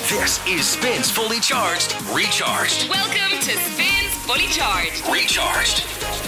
This is Spins Fully Charged, Recharged. Welcome to Spins Fully Charged, Recharged.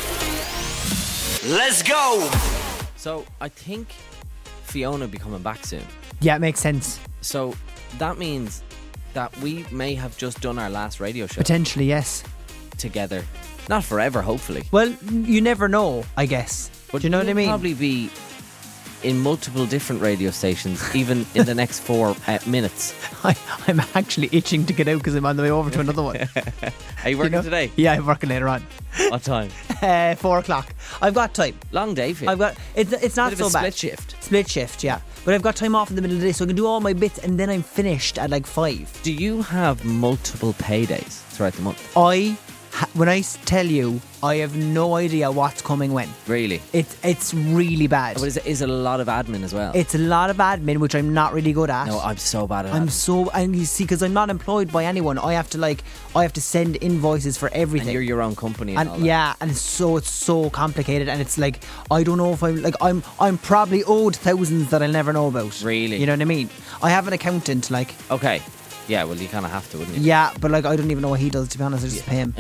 Let's go. So I think Fiona will be coming back soon. Yeah, it makes sense. So that means that we may have just done our last radio show Potentially, yes. together. Not forever, hopefully. Well, you never know, I guess. But do you know what I we'll mean? probably be in multiple different radio stations, even in the next 4 minutes. I'm actually itching to get out because I'm on the way over to another one. Are you working today? Yeah, I'm working later on. What time? 4 o'clock. I've got time. Long day for you. I've got. It's not Bit of so a bad. split shift. Split shift, yeah. But I've got time off in the middle of the day, so I can do all my bits, and then I'm finished at like 5. Do you have multiple paydays throughout the month? When I tell you, I have no idea what's coming when. Really? It's really bad. But is it a lot of admin as well? It's a lot of admin, which I'm not really good at. No, I'm so bad at I'm admin. and you see, because I'm not employed by anyone, I have to send invoices for everything. And you're your own company and all that. Yeah, and it's so complicated, and it's like I don't know if I'm probably owed thousands that I'll never know about. Really? You know what I mean? I have an accountant, like. Okay. Yeah, well, you kind of have to, wouldn't you? Yeah, but like I don't even know what he does, to be honest. I just pay him.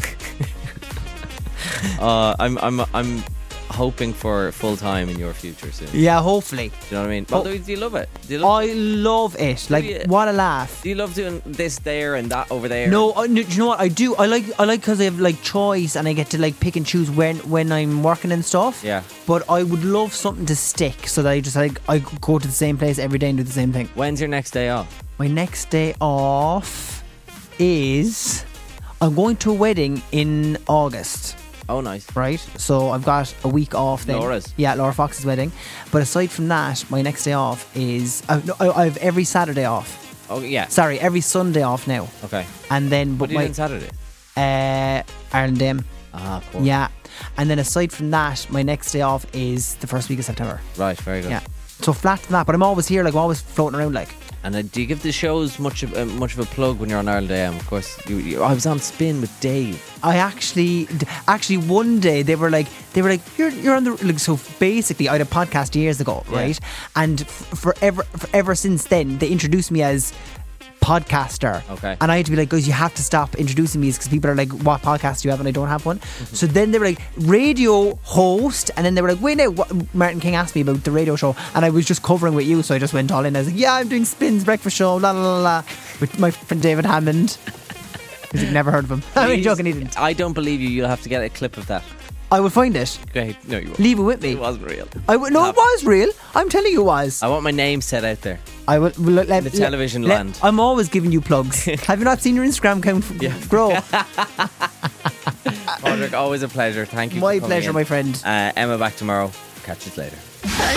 I'm hoping for full time in your future soon. Yeah, hopefully. Do you know what I mean? Well, do you love it? I love it. Like, you? what a laugh. Do you love doing this there and that over there? No, do you know what I do? I like because I have like choice, and I get to like pick and choose when I'm working and stuff. Yeah. But I would love something to stick, so that I just I go to the same place every day and do the same thing. When's your next day off? My next day off is I'm going to a wedding in August. Oh, nice. Right, so I've got a week off then. Laura's? Yeah, Laura Fox's wedding. But aside from that, my next day off is I have every Saturday off. Oh, yeah. Sorry, every Sunday off now. Okay. And then, What but do you do on Saturday? Ireland Dame. Ah, of course. Yeah, and then aside from that, my next day off is the first week of September. Right, very good. Yeah, so flat to that. But I'm always here, like I'm always floating around, like. And do you give the shows much of a plug when you're on Ireland AM? Of course, I was on Spin with Dave. I actually one day they were like you're on the, like, so basically I had a podcast years ago, right? And forever since then they introduced me as podcaster. Okay. And I had to be like, guys, you have to stop introducing me, because people are like, what podcast do you have? And I don't have one. So then they were like, radio host, and then they were like, wait, now Martin King asked me about the radio show, and I was just covering with you, so I just went all in. I was like, yeah, I'm doing Spins breakfast show, la la la la, with my friend David Hammond. Because you've never heard of him. I'm joking, he didn't. I don't believe you. You'll have to get a clip of that. I will find it. Great. No, you won't. Leave it with me. It wasn't real. No, it was real. I'm telling you it was. I want my name set out there. I will let The television land. I'm always giving you plugs. Have you not seen your Instagram account grow? Padraig, always a pleasure. Thank you. My for coming pleasure, in. my friend. Emma back tomorrow. Catch you later.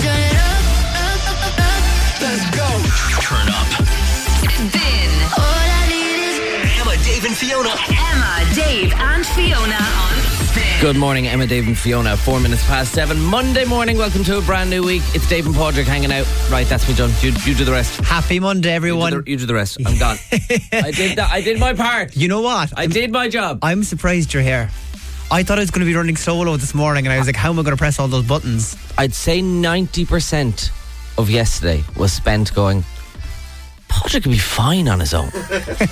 Let's go. Turn up. Spin. Emma, Dave, and Fiona. Emma, Dave, and Fiona on Spin. Good morning, Emma, Dave, and Fiona. 4 minutes past 7. Monday morning. Welcome to a brand new week. It's Dave and Padraig hanging out. Right, that's me done. You do the rest. Happy Monday, everyone. You do the rest. I'm gone. I did that. I did my part. You know what? I did my job. I'm surprised you're here. I thought I was going to be running solo this morning, and I was like, how am I going to press all those buttons? I'd say 90% of yesterday was spent going, Padraig could be fine on his own.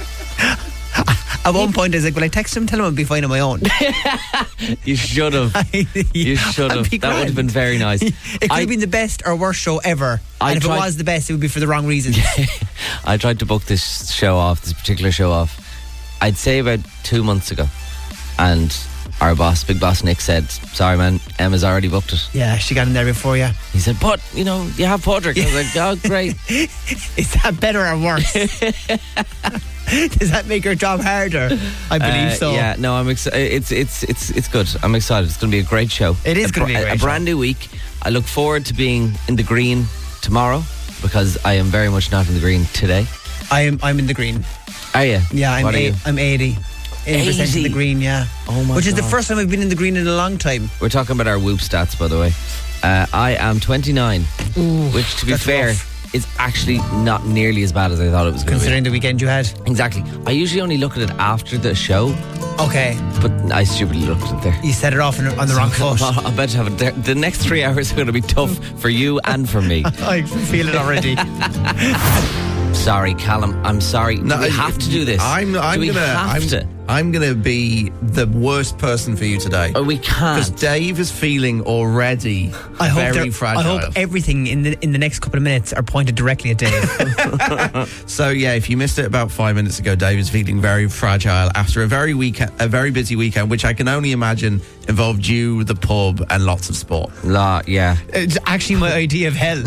At one point, I was like, will I text him, tell him I'd be fine on my own? You should have. You should have. That would have been very nice. It could have been the best or worst show ever. And if it was the best, it would be for the wrong reasons. I tried to book this particular show off, I'd say about 2 months ago. And our boss, Big Boss Nick, said, sorry man, Emma's already booked it. Yeah, she got in there before you. He said, but, you have Padraig. I was like, oh, great. Is that better or worse? Does that make your job harder? I believe so. Yeah, no, I'm excited. It's good. I'm excited. It's going to be a great show. It is going to be a great show. A brand new week. I look forward to being in the green tomorrow, because I am very much not in the green today. I'm in the green. Are you? Yeah, I'm 80% 80? in the green, yeah. Oh my Which is God. the first time I've been in the green in a long time. We're talking about our Whoop stats, by the way. I am 29, which, to be that's fair, rough. is actually not nearly as bad as I thought it was going to be. Considering the weekend you had. Exactly. I usually only look at it after the show, Okay. but I stupidly looked at it there. You set it off on the wrong foot. I bet you have it there. The next 3 hours are going to be tough for you and for me. I feel it already. Sorry, Callum. I'm sorry. Do we have to do this? I'm gonna be the worst person for you today. Oh, we Because can't. Dave is feeling already very fragile. I hope everything in the next couple of minutes are pointed directly at Dave. So yeah, if you missed it about 5 minutes ago, Dave is feeling very fragile after a very busy weekend, which I can only imagine involved you, the pub, and lots of sport. Yeah. It's actually my idea of hell.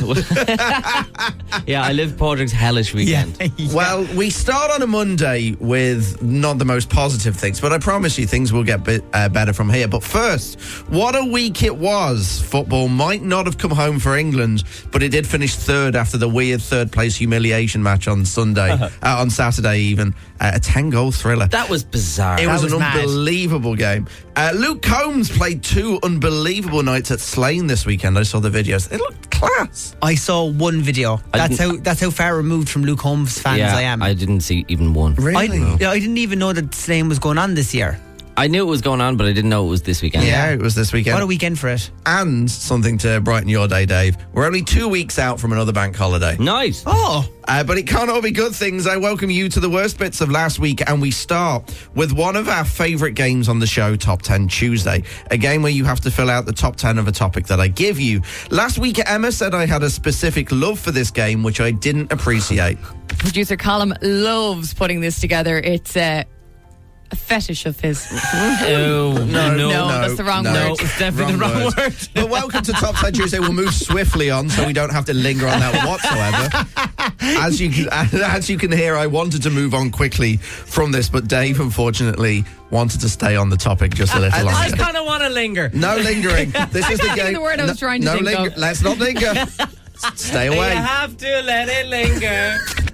Yeah, I lived Padraig's hellish weekend. Well, we start on a Monday with not the most positive things, but I promise you things will get better from here. But first, what a week it was. Football might not have come home for England, but it did finish third after the weird third-place humiliation match on Saturday even. A 10-goal thriller. That was bizarre. It was an mad. unbelievable game. Luke Combs played 2 unbelievable nights at Slane this weekend. I saw the videos. It looked class. I saw one video. That's how far removed from Luke Holmes fans I am. I didn't see even one. I didn't even know that Slane was going on this year. I knew it was going on, but I didn't know it was this weekend. Yeah, it was this weekend. What a weekend for it. And something to brighten your day, Dave. We're only 2 weeks out from another bank holiday. Nice. Oh, But it can't all be good things. I welcome you to the worst bits of last week, and we start with one of our favourite games on the show, Top 10 Tuesday, a game where you have to fill out the top 10 of a topic that I give you. Last week, Emma said I had a specific love for this game, which I didn't appreciate. Producer Colm loves putting this together. It's a fetish of his. No, that's the wrong word. It's definitely the wrong word. But welcome to Top 10 Tuesday. We'll move swiftly on so we don't have to linger on that whatsoever. As you can hear, I wanted to move on quickly from this, but Dave, unfortunately, wanted to stay on the topic just a little I longer. kind of want to linger. No lingering. This is the can't think game. of the word I was trying to think of. Let's not linger. Stay away. You have to let it linger.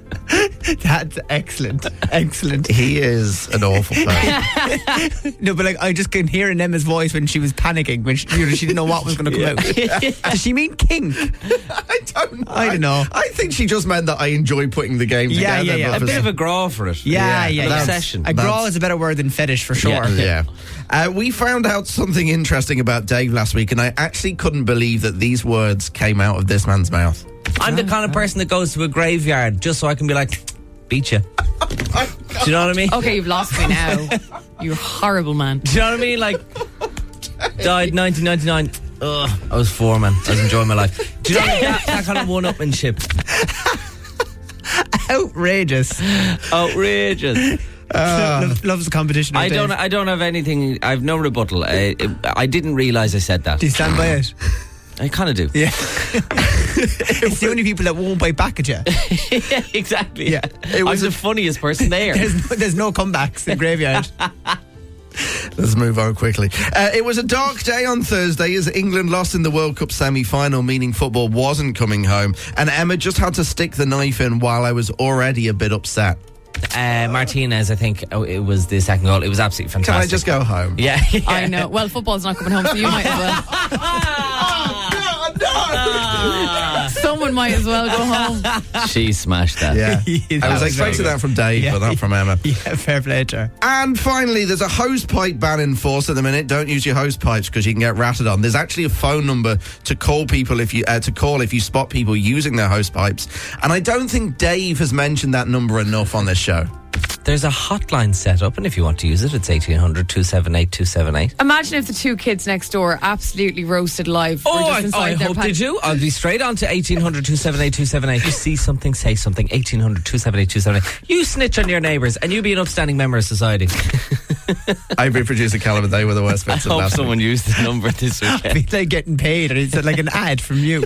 that's excellent. Excellent. He is an awful person. No, but like I just can hear in Emma's voice when she was panicking when she didn't know what was going to come out. Does she mean kink? I don't know. I don't know. I think she just meant that I enjoy putting the game Yeah, together. yeah. but A for bit of a graw for it. Yeah. Obsession. A graw is a better word than fetish for sure. Yeah. We found out something interesting about Dave last week, and I actually couldn't believe that these words came out of this man's mouth. I'm the kind of person that goes to a graveyard just so I can be like, beat you. Do you know what I mean? Okay, you've lost me now. You horrible man. Do you know what I mean? Like, died 1999. Ugh, I was 4, man. I was enjoying my life. Do you know what I mean? That kind of one-upmanship. Outrageous. Outrageous. Loves the competition. I don't have anything. I've no rebuttal. I didn't realise I said that. Do you stand by it? I kind of do. Yeah. It's the only people that won't bite back at you. Yeah, exactly. Yeah. I'm the funniest person there. There's no comebacks in graveyard. Let's move on quickly. It was a dark day on Thursday as England lost in the World Cup semi-final, meaning football wasn't coming home. And Emma just had to stick the knife in while I was already a bit upset. Martinez, I think it was the second goal. It was absolutely fantastic. Can I just go home? Yeah. I know. Well, football's not coming home, so you might as well. Someone might as well go home. She smashed that. Yeah. I was was expecting very that from Dave, but not from Emma. Yeah, fair play to her. And finally, there's a hosepipe ban in force at the minute. Don't use your hosepipes because you can get ratted on. There's actually a phone number to call people if you spot people using their hosepipes. And I don't think Dave has mentioned that number enough on this show. There's a hotline set up, and if you want to use it, it's 1800 278 278. Imagine if the two kids next door absolutely roasted live. Were just inside their Did you? I'll be straight on to 1800 278 278. You see something, say something. 1800 278 278. You snitch on your neighbours, and you be an upstanding member of society. I've been producer Callum, they were the worst bits of I hope last someone used the number this I weekend. feel like getting paid, and it's like an ad from you.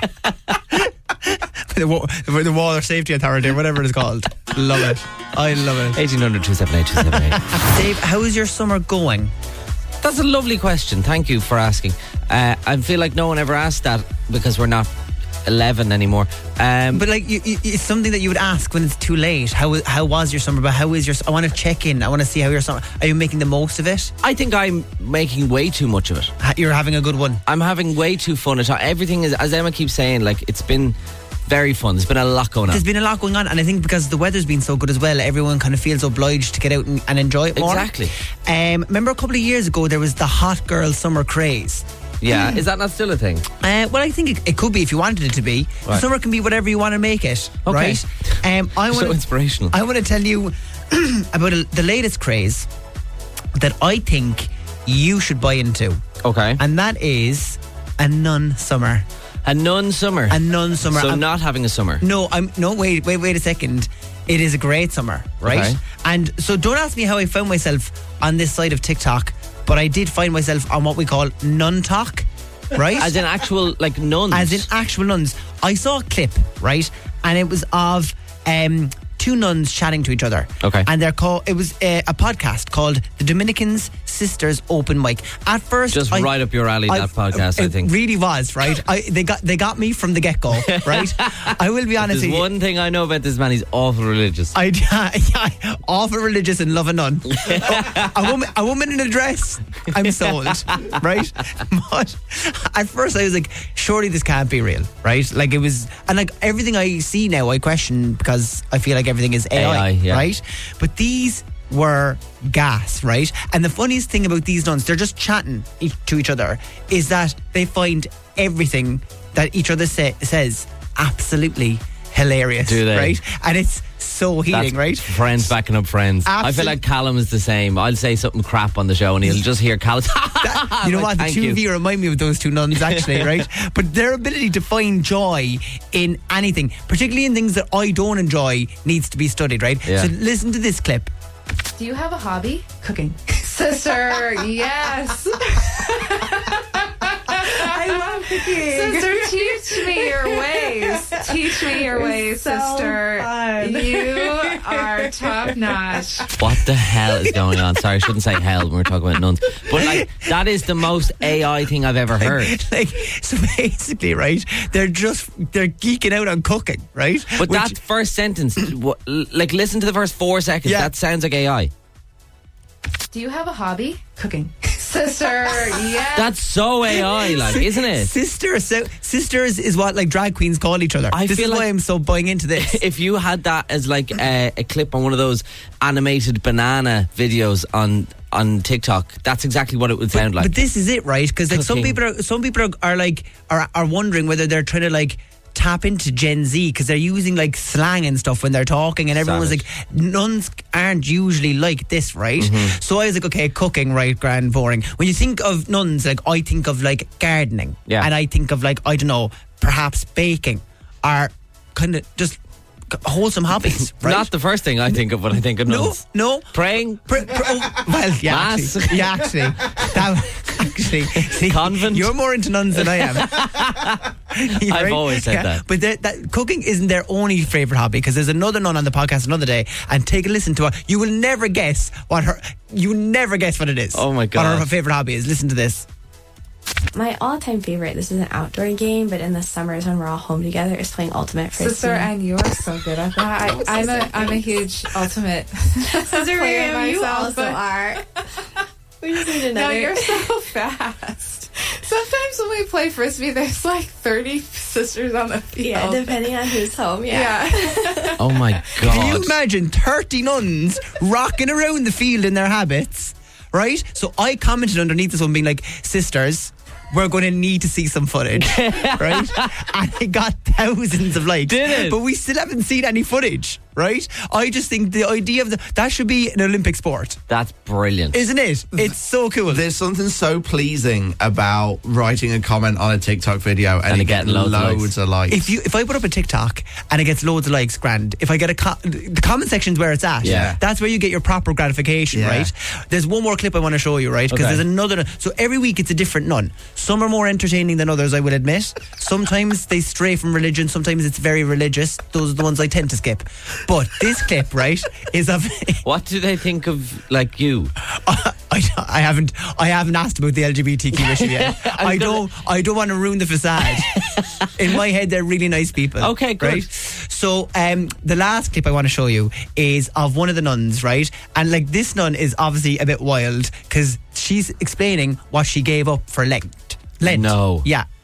the Water Safety Authority, or whatever it's called. Love it. I love it. 1800 278 278. Dave, how is your summer going? That's a lovely question. Thank you for asking. I feel like no one ever asked that because we're not 11 anymore. But like, it's something that you would ask when it's too late. How was your summer? But how is your? I want to check in. I want to see how your summer. Are you making the most of it? I think I'm making way too much of it. You're having a good one. I'm having way too fun. Everything is, as Emma keeps saying, like, it's been very fun. There's been a lot going on. There's been a lot going on, and I think because the weather's been so good as well, everyone kind of feels obliged to get out and enjoy it more. Exactly. Remember a couple of years ago there was the hot girl summer craze. Yeah, is that not still a thing? Well, I think it could be if you wanted it to be. Right. Summer can be whatever you want to make it, Okay. right? I So inspirational. I want to tell you about the latest craze that I think you should buy into, Okay. and that is a nun summer. A nun summer. A nun summer. So not having a summer. No, wait a second. It is a great summer, right? Okay. And so don't ask me how I found myself on this side of TikTok, but I did find myself on what we call nun talk, right? As in actual, like, nuns. As in actual nuns. I saw a clip, right? And it was of two nuns chatting to each other. Okay. And it was a podcast called The Dominicans Sisters Open Mic. At first, Just right up your alley, that podcast, I think. It really was, right? They got me from the get-go, right? I will be honest There's with you. one thing I know about this man, he's awful religious. Awful religious and love a nun. a woman in a dress, I'm sold, right? But at first I was like, surely this can't be real, right? Like it was, and like everything I see now I question because I feel like everything is AI, yeah. right? But these were gas, right? And the funniest thing about these nuns, they're just chatting to each other, is that they find everything that each other says absolutely hilarious. Do they? Right? And it's so healing, That's right? Friends backing up friends. I feel like Callum is the same. I'll say something crap on the show and he'll just hear Callum. You know what? The Thank two you. of you remind me of those two nuns, actually, right? But their ability to find joy in anything, particularly in things that I don't enjoy, needs to be studied, right? Yeah. So listen to this clip. Do you have a hobby? Cooking. Sister, yes. I love cooking. Sister, teach me your ways. Teach me your ways, so sister. fun. You are top notch. What the hell is going on? Sorry, I shouldn't say hell when we're talking about nuns. But like, that is the most AI thing I've ever heard. Like, so basically, right, they're geeking out on cooking, right? But that first sentence, like, listen to the first 4 seconds. Yeah. That sounds like AI. Do you have a hobby? Cooking. Sister, yes. That's so AI, like, isn't it? Sisters is what like drag queens call each other. I This feel is why like- I'm so buying into this. If you had that as like a clip on one of those animated banana videos on TikTok, that's exactly what it would sound like. But this is it, right? Because like some Cooking. people are wondering whether they're trying to like tap into Gen Z because they're using like slang and stuff when they're talking, and everyone's Savage. like, nuns aren't usually like this, right? Mm-hmm. So I was like, okay, cooking, right, grand, boring. When you think of nuns, like I think of like gardening, Yeah. and I think of like, I don't know, perhaps baking, or kind of just wholesome hobbies, right? Not the first thing I think of when I think of no, nuns. no. Praying. Well, yeah, Mass. actually, see, Convent. You're more into nuns than I am. I've always said that. But that cooking isn't their only favourite hobby, because there's another nun on the podcast another day, and take a listen to her. You will never guess what it is. Oh my God. What her favourite hobby is. Listen to this. My all-time favorite, this is an outdoor game, but in the summers when we're all home together, is playing Ultimate Frisbee. Sister, and you are so good at that. I'm a huge ultimate Sister player Miriam, you myself, also but- are. We just need No, another. you're so fast. Sometimes when we play frisbee, there's like 30 sisters on the field. Yeah, depending on who's home, Yeah. Oh my God. Can you imagine 30 nuns rocking around the field in their habits, right? So I commented underneath this one being like, sisters, we're going to need to see some footage, right? And it got thousands of likes. Did it? But we still haven't seen any footage, right? I just think the idea of that should be an Olympic sport, That's brilliant. isn't it? It's so cool. There's something so pleasing about writing a comment on a TikTok video and it it getting getting loads loads, of likes. of likes. If I put up a TikTok and it gets loads of likes, grand. If I get the comment section's where it's at. Yeah. That's where you get your proper gratification, Yeah. right? There's one more clip I want to show you, right? Because Okay. there's another. So every week it's a different nun. Some are more entertaining than others, I will admit. Sometimes they stray from religion. Sometimes it's very religious. Those are the ones I tend to skip. But this clip, right, is of. What do they think of, like, you? I haven't asked about the LGBTQ issue yet. I don't want to ruin the facade. In my head, they're really nice people. Okay, good. Right? So the last clip I want to show you is of one of the nuns, right? And like, this nun is obviously a bit wild because she's explaining what she gave up for Lent. No. Yeah.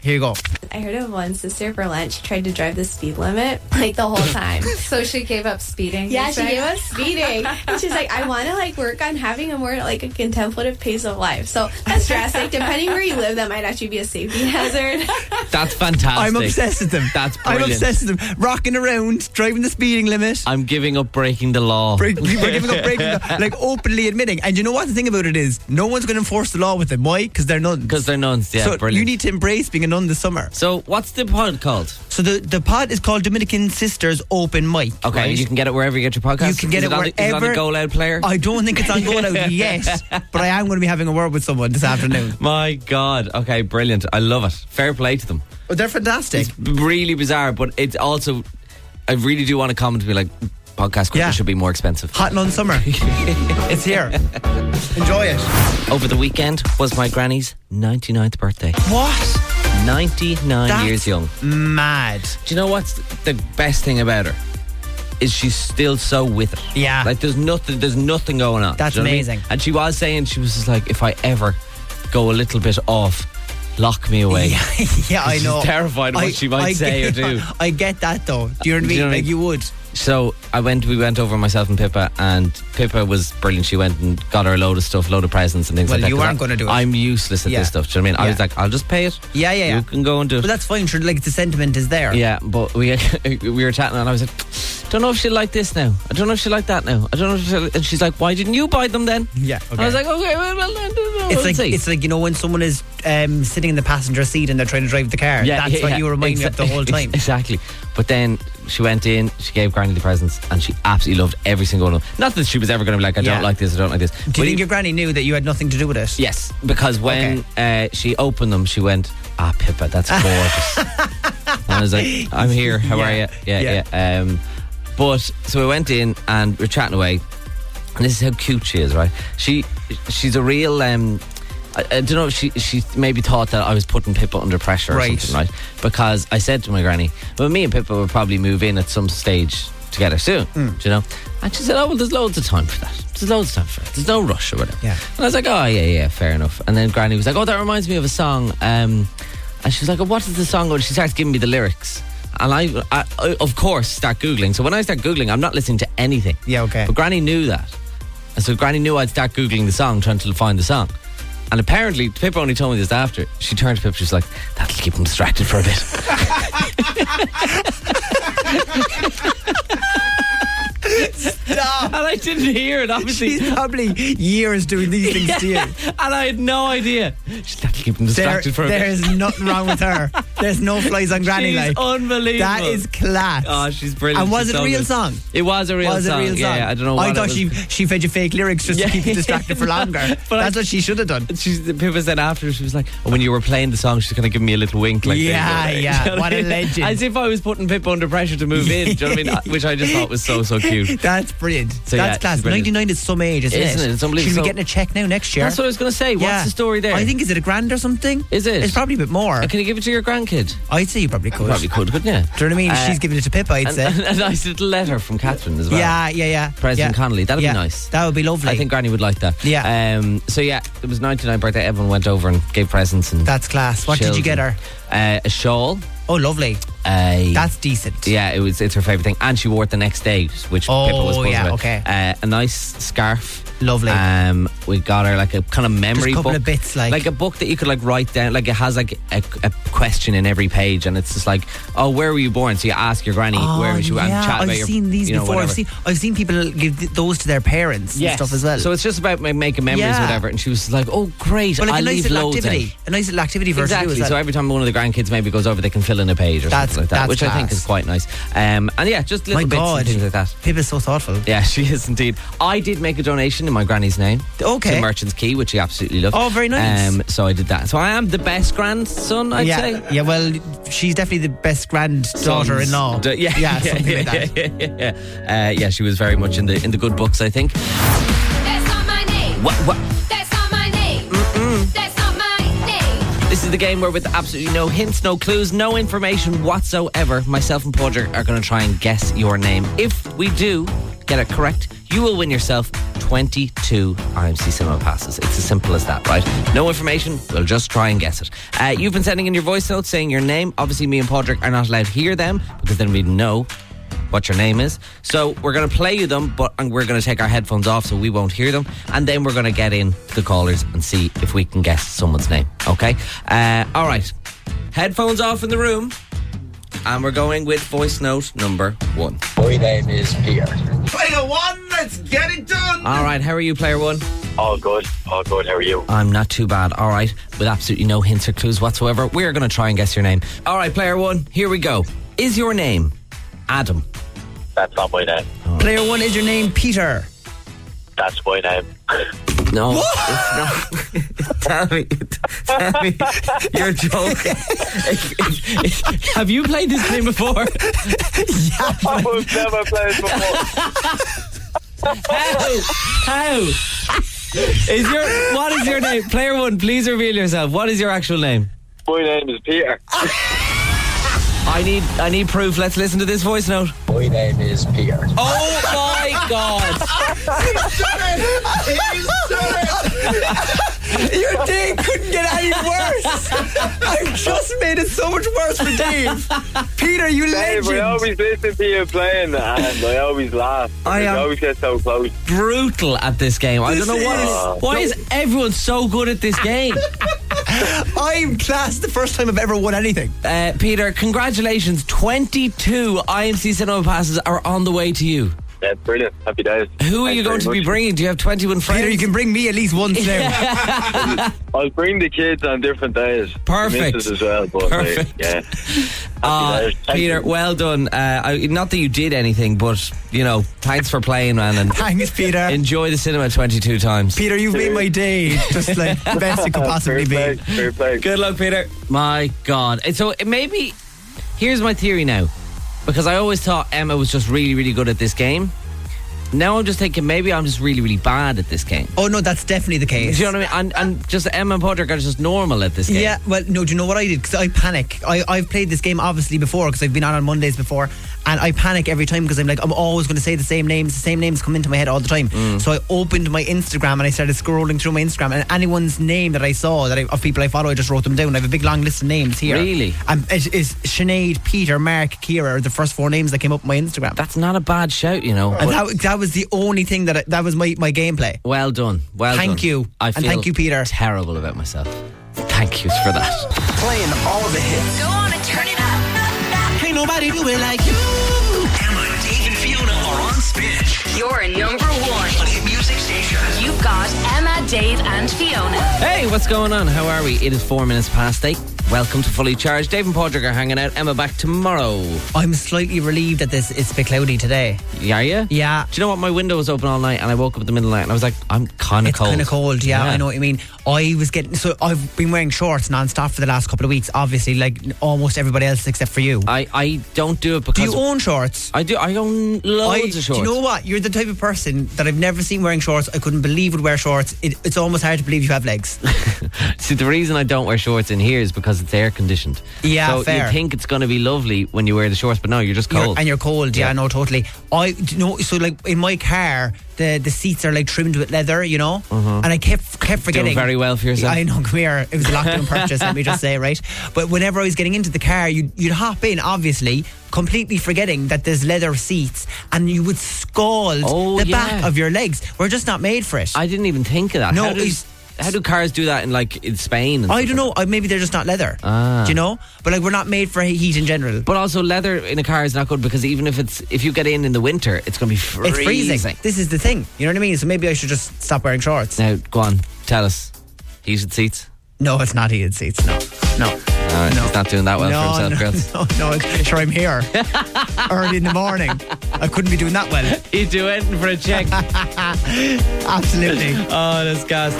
Here you go. I heard of one sister for lunch. She tried to drive the speed limit like the whole time. So she gave up speeding. Yeah, you she say? gave us speeding. And she's like, I want to like work on having a more like a contemplative pace of life. So that's drastic. Depending where you live, that might actually be a safety hazard. That's fantastic. I'm obsessed with them. That's brilliant. I'm obsessed with them. Rocking around, driving the speeding limit. I'm giving up breaking the law. We're giving up breaking the, like openly admitting. And you know what the thing about it is? No one's going to enforce the law with them. Why? Because they're nuns. Because they're nuns, yeah, So brilliant. you need to embrace being a nun this summer. So what's the pod called? So the pod is called Dominican Sisters Open Mic. Okay, right? you can get it wherever you get your podcast. You can get Is it on the- Is it on the wherever- Go Loud player? I don't think it's on Go Loud yet, but I am going to be having a word with someone this afternoon. My God. Okay, brilliant. I love it. Fair play to them. Oh, they're fantastic. It's really bizarre, but it's also, I really do want to comment to be like, podcast equipment Yeah. should be more expensive. Hot Nun Summer. It's here. Enjoy it. Over the weekend was my granny's 99th birthday. What? 99 That's years young. Mad. Do you know what's the best thing about her? Is she's still so with it. Yeah. Like there's nothing going on. That's Do you know what I mean? amazing. And she was saying, she was just like, if I ever go a little bit off, lock me away. Yeah, I She's know. terrified of what she might say or do. I get that though. Do you know what I mean? Do you know what I Like mean? you would. So we went over, myself and Pippa, and Pippa was brilliant. She went and got her a load of stuff, load of presents and things Well, like that. you 'cause aren't gonna do it. I'm useless at Yeah. this stuff. Do you know what I mean? I Yeah. was like, I'll just pay it. Yeah. You can go and do it. But that's fine. Sure, like the sentiment is there. Yeah, but we were chatting and I was like, don't know if she'll like this now. I don't know if she'll like that now. I don't know if she'll... And she's like, why didn't you buy them then? Yeah. And I was like, okay, well, I don't know. It's like you know when someone is sitting in the passenger seat and they're trying to drive the car. That's what you remind me of the whole time. Exactly. But then she went in, she gave Granny the presents, and she absolutely loved every single one of them. Not that she was ever going to be like, I Yeah. don't like this, I don't like this. Do you think your granny knew that you had nothing to do with it? Yes, because when she opened them, she went, Pippa, that's gorgeous. And I was like, I'm here, how are you? Yeah. But so we went in and we're chatting away, and this is how cute she is, right? She's a real I don't know if she maybe thought that I was putting Pippa under pressure or something, right? Because I said to my granny, well, me and Pippa will probably move in at some stage together soon, do you know? And she said, oh, well, there's loads of time for that. There's loads of time for it. There's no rush or whatever. Yeah. And I was like, oh, yeah, fair enough. And then Granny was like, oh, that reminds me of a song. And she was like, oh, what is the song? And she starts giving me the lyrics. And I of course, start Googling. So when I start Googling, I'm not listening to anything. Yeah, okay. But Granny knew that. And so Granny knew I'd start Googling the song, trying to find the song. And apparently, Pippa only told me this after. She turned to Pippa, she was like, that'll keep him distracted for a bit. Stop. And I didn't hear it, obviously. She's probably years doing these things to you. And I had no idea. That'll keep him distracted for a bit. There's nothing wrong with her. There's no flies on Granny. She's like unbelievable. That is class. Oh, she's brilliant. And was She's it a so real good. song? It was a real Was it song. a real song? Yeah, I don't know what I thought it was. she fed you fake lyrics just to keep you distracted for longer. But That's what she should have done. Pippa said after, she was like, when you were playing the song, she's kind of giving me a little wink. Like Yeah, there you go. yeah. Do you know What a I mean? legend. As if I was putting Pippa under pressure to move in. Do you know what I mean? Which I just thought was so cute. That's brilliant. So, That's yeah, class. she's brilliant. 99 is some age, isn't Isn't it? It's unbelievable. She'll be So- getting a check now next year. That's what I was going to say. What's the story there? I think, is it a grand or something? Is it? It's probably a bit more. Can you give it to your grandkid? I'd say you probably could. Probably could, couldn't you? Do you know what I mean? She's giving it to Pippa, I'd say. A nice little letter from Catherine as well. Yeah. President Connolly. That'd Yeah. be nice. That would be lovely. I think Granny would like that. Yeah. So yeah, it was 99th birthday. Everyone went over and gave presents and That's class. What did you chilled get her? and- a shawl. Oh, lovely. That's decent. Yeah, it's her favourite thing, and she wore it the next day, which Oh, Pippa was buzzing yeah, about. okay. A nice scarf. Lovely. We got her like a kind of memory Just a couple book, of bits, like a book that you could like write down. Like it has like a question in every page, and it's just like, oh, where were you born? So you ask your granny where was you, and chat I've about your. seen these you know, before. whatever. I've seen people give those to their parents and stuff as well. So it's just about making memories, Yeah. or whatever. And she was like, oh, great! but like I'll a nice leave little loads activity. out. A nice little activity for her to do Exactly. as well. So every time one of the grandkids maybe goes over, they can fill in a page or something like that, that's which I think class. is quite nice. And yeah, just little My bits God. and things like that. Pippa's so thoughtful. Yeah, she is indeed. I did make a donation in my granny's name. Okay. To Merchant's Quay, which she absolutely loved. Oh, very nice. So I did that. So I am the best grandson, I'd say. Yeah, well, she's definitely the best granddaughter-in-law. Yeah, something like that. Yeah, she was very much in the good books, I think. That's not my name. What? That's not my name. That's not my name. This is the game where, with absolutely no hints, no clues, no information whatsoever, myself and Podger are going to try and guess your name. If we do get it correct, you will win yourself 22 IMC Cinema passes. It's as simple as that, right? No information, we'll just try and guess it. You've been sending in your voice notes saying your name. Obviously, me and Padraig are not allowed to hear them because then we'd know what your name is. So we're going to play you them, but we're going to take our headphones off so we won't hear them. And then we're going to get in to the callers and see if we can guess someone's name. Okay? All right. Headphones off in the room. And we're going with voice note number 1. My name is Peter. Player 1, let's get it done. All right. How are you, player 1? All good. How are you? I'm not too bad. All right. With absolutely no hints or clues whatsoever, we're going to try and guess your name. All right, player 1, here we go. Is your name Adam? That's not my name. Player 1, is your name Peter? That's my name. No, it's not. Tell me. You're joking. Have you played this game before? Yeah. I've never played before. How? What is your name? Player 1, please reveal yourself. What is your actual name? My name is Peter. I need proof. Let's listen to this voice note. My name is Peter. Oh my God! He's done it. Your day couldn't get any worse. I've just made it so much worse for Dave. Peter, you Dave, legend. I always listen to you playing and I always laugh. I always get so close. Brutal at this game. I don't know why is everyone so good at this game? I'm class. The first time I've ever won anything. Peter, congratulations. 22 IMC Cinema passes are on the way to you. Yeah, brilliant. Happy days. Who are you going to be bringing? Do you have 21 friends? Peter, you can bring me at least once now. I'll bring the kids on different days. Perfect. The missus as well, but Perfect. yeah. Peter, well done. Not that you did anything, but, you know, thanks for playing, man. And thanks, Peter. Enjoy the cinema 22 times. Peter, you've made my day. Just like the best it could possibly be. Fair play. Good luck, Peter. My God. And so maybe, here's my theory now. Because I always thought Emma was just really, really good at this game. Now I'm just thinking maybe I'm just really, really bad at this game. Oh, no, that's definitely the case. Do you know what I mean? And just Emma and Padraig are just normal at this game. Yeah, well, no, do you know what I did? Because I panic. I've played this game obviously before because I've been on Mondays before, and I panic every time because I'm like, I'm always going to say the same names. The same names come into my head all the time. So I opened my Instagram and I started scrolling through my Instagram, and anyone's name that I saw of people I follow, I just wrote them down. I have a big long list of names here. Really? And it is Sinead, Peter, Mark, Kira are the first 4 names that came up on my Instagram. That's not a bad shout, you know. And that was the only thing that was my gameplay. Well done. Well done. Thank you. I feel and thank you, Peter. Terrible about myself. Thank you for that. Playing all the hits. Go on and turn it up. Ain't nobody do it like you. Emma, Dave, and Fiona are on Spinach. You're number 1. Hit music station. You've got Emma, Dave, and Fiona. Hey, what's going on? How are we? It is 4 minutes past 8. Welcome to Fully Charged. Dave and Padraig are hanging out. Emma back tomorrow. I'm slightly relieved that it's a bit cloudy today. Are you? Yeah. Do you know what? My window was open all night and I woke up in the middle of the night and I was like, I'm kind of cold. It's kind of cold, yeah, I know what you mean. I've been wearing shorts non-stop for the last couple of weeks, obviously, like almost everybody else except for you. I don't do it because... Do you own shorts? I do. I own loads of shorts. Do you know what? You're the type of person that I've never seen wearing shorts. I couldn't believe would wear shorts. It's almost hard to believe you have legs. See, the reason I don't wear shorts in here is because it's air conditioned. Yeah, so fair. you think it's going to be lovely when you wear the shorts, but no, you're just cold. You're cold, yeah, no, totally. So like in my car, the seats are like trimmed with leather, you know, and I kept forgetting. Doing very well for yourself. I know, come here. It was a lockdown purchase, let me just say, right? But whenever I was getting into the car, you'd hop in, obviously, completely forgetting that there's leather seats, and you would scald the back of your legs. We're just not made for it. I didn't even think of that. No, how do cars do that in Spain? I don't know. Maybe they're just not leather. Do you know? But like, we're not made for heat in general. But also, leather in a car is not good because even if you get in the winter, it's going to be freezing. It's freezing. This is the thing. You know what I mean? So maybe I should just stop wearing shorts. Now, go on. Tell us. Heated seats? No, it's not heated seats. No. He's not doing that well for himself, girls. No, sure, I'm here early in the morning. I couldn't be doing that well. He'd do anything for a check. Absolutely. Oh, that's gas.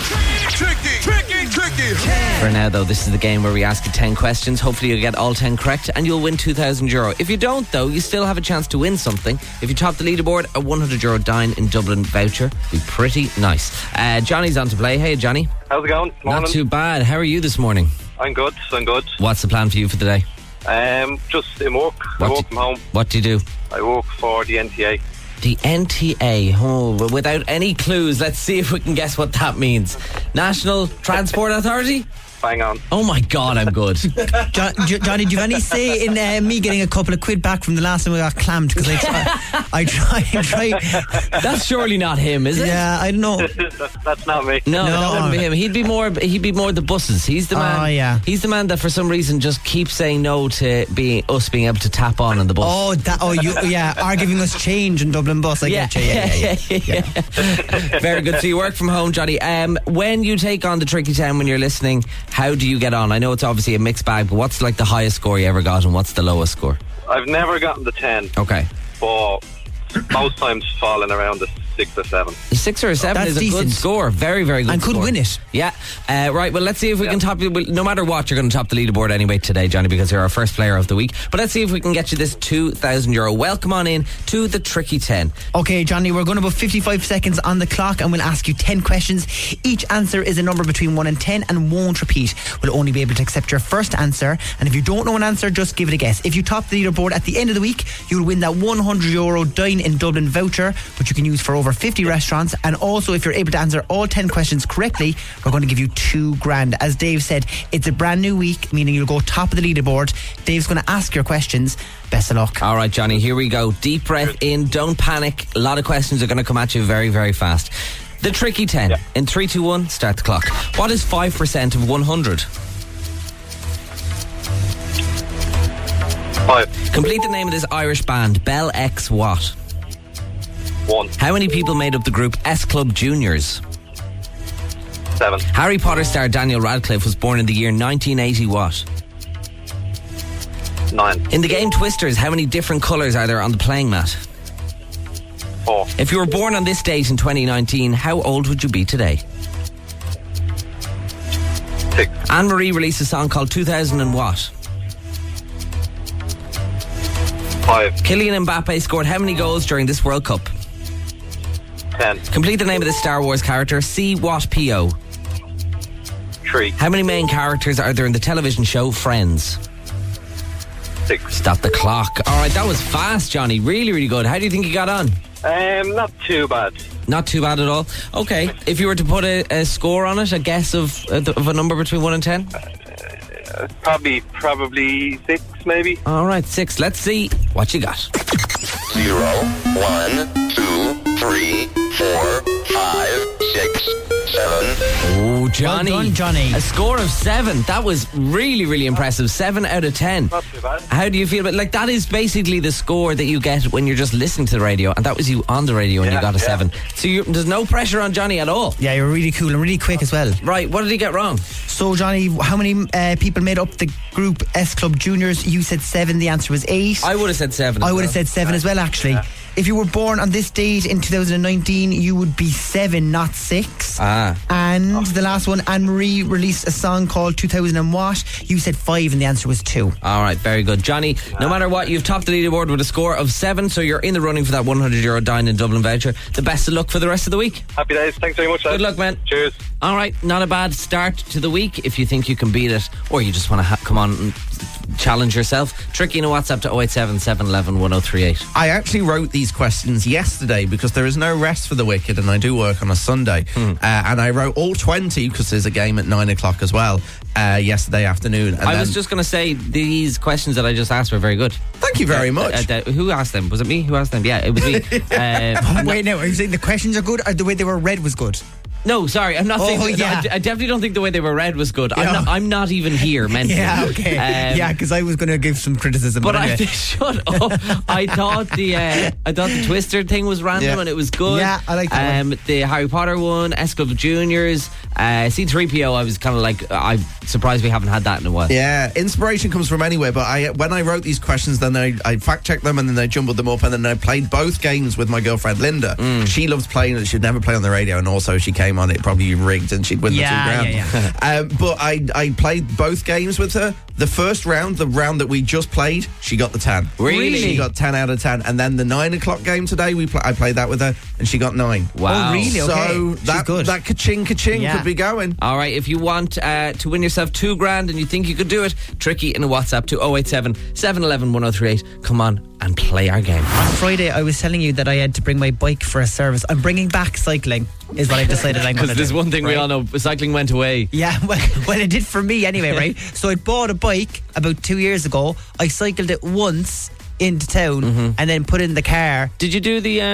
Tricky. For now, though, this is the game where we ask you 10 questions. Hopefully you'll get all 10 correct and you'll win €2,000. If you don't, though, you still have a chance to win something. If you top the leaderboard, a €100 Dine in Dublin voucher. Be pretty nice. Johnny's on to play. Hey, Johnny. How's it going? Morning. Not too bad. How are you this morning? I'm good. What's the plan for you for the day? Just in work. I work from home. What do you do? I work for the NTA. The NTA. Oh, well, without any clues, let's see if we can guess what that means. National Transport Authority? Bang on. Oh my God, I'm good. Johnny, do you have any say in me getting a couple of quid back from the last time I got clamped? Because I try. That's surely not him, is it? Yeah, I don't know. That's not me. No, that wouldn't be him. He'd be more the buses. He's the man. Oh, yeah. He's the man that for some reason just keeps saying no to us being able to tap on the bus. Are giving us change in Dublin bus. I get you. Yeah. Very good. So you work from home, Johnny. When you take on the Tricky 10 when you're listening, how do you get on? I know it's obviously a mixed bag, but what's like the highest score you ever got and what's the lowest score? I've never gotten the 10. Okay. But most times falling around the 6 or 7. A 6 or a 7 That's is a decent. good score. Very, very good And score. could win it. Yeah. Right, well, let's see if we can top... No matter what, you're going to top the leaderboard anyway today, Johnny, because you're our first player of the week. But let's see if we can get you this €2,000. Welcome on in to the Tricky 10. Okay, Johnny, we're going to put 55 seconds on the clock and we'll ask you 10 questions. Each answer is a number between 1 and 10 and won't repeat. We'll only be able to accept your first answer. And if you don't know an answer, just give it a guess. If you top the leaderboard at the end of the week, you'll win that €100 Dine in Dublin voucher, which you can use for over 50 restaurants. And also, if you're able to answer all 10 questions correctly, we're going to give you $2,000. As Dave said, it's a brand new week, meaning you'll go top of the leaderboard. Dave's going to ask your questions. Best of luck. All right, Johnny, here we go. Deep breath in. Don't panic. A lot of questions are going to come at you very, very fast. The Tricky 10. Yeah. In 3, 2, 1, start the clock. What is 5% of 100? 5. Complete the name of this Irish band. Bell X what? 1. How many people made up the group S Club Juniors? 7. Harry Potter star Daniel Radcliffe was born in the year 1980 what? 9. In the game Twisters, how many different colours are there on the playing mat? 4. If you were born on this date in 2019, how old would you be today? 6. Anne-Marie released a song called 2000 and what? 5. Kylian Mbappe scored how many goals during this World Cup? 10. Complete the name of this Star Wars character. C what P.O. 3. How many main characters are there in the television show Friends? 6. Stop the clock. All right, that was fast, Johnny. Really, really good. How do you think you got on? Not too bad. Not too bad at all. Okay, if you were to put a score on it, a guess of a number between 1 and 10? Probably 6, maybe. All right, 6. Let's see what you got. 0, 1, 2, 3, 4, 5, 6, 7. Oh, Johnny. Well done, Johnny. A score of 7. That was really, really impressive. 7 out of 10. Not too bad. How do you feel about that is basically the score that you get when you're just listening to the radio, and that was you on the radio and you got a 7. So there's no pressure on Johnny at all. Yeah, you're really cool and really quick as well. Right, what did he get wrong? So, Johnny, how many people made up the group S Club Juniors? You said 7. The answer was 8. I would have said 7. I would have said 7 as well, actually. Yeah. If you were born on this date in 2019, you would be 7, not 6. And the last one, Anne-Marie released a song called 2000 and what? You said 5 and the answer was 2. All right, very good. Johnny, no matter what, you've topped the leaderboard with a score of 7, so you're in the running for that €100 Dine in Dublin voucher. The best of luck for the rest of the week. Happy days. Thanks very much, lads. Good luck, man. Cheers. All right, not a bad start to the week if you think you can beat it, or you just want to come on and challenge yourself. Tricky in a WhatsApp to 087 711 1038. I actually wrote these questions yesterday because there is no rest for the wicked and I do work on a Sunday. And I wrote all 20 because there's a game at 9 o'clock as well yesterday afternoon. And I was just going to say these questions that I just asked were very good. Thank you very much. Who asked them? Was it me who asked them? Yeah, it was me. Wait, no, are you saying the questions are good or the way they were read was good? No, sorry, I'm not saying. Yeah. I definitely don't think the way they were read was good. I'm not even here mentally. Yeah, okay. Yeah, because I was going to give some criticism. But anyway. shut up. I thought the Twister thing was random and it was good. Yeah, I like that one. The Harry Potter one, S Club Juniors, C3PO. I was kind of like, I'm surprised we haven't had that in a while. Yeah, inspiration comes from anywhere. But when I wrote these questions, then I fact checked them and then I jumbled them up and then I played both games with my girlfriend Linda. She loves playing it. She'd never play on the radio, and also she came on it probably rigged and she'd win the £2,000. But I played both games with her. The first round, the round that we just played, she got the 10. Really? She got 10 out of 10. And then the 9 o'clock game today, I played that with her and she got 9. Wow. Oh, really? Okay. So She's good. that ka-ching could be going. All right, if you want to win yourself $2,000 and you think you could do it, Tricky in a WhatsApp to 087 711 1038. Come on, and play our game. On Friday, I was telling you that I had to bring my bike for a service. I'm bringing back cycling, is what I decided I'm going to do. Because there's one thing we all know, cycling went away. Yeah, well, it did for me anyway, right? So I bought a bike about 2 years ago. I cycled it once into town and then put it in the car. Did you do the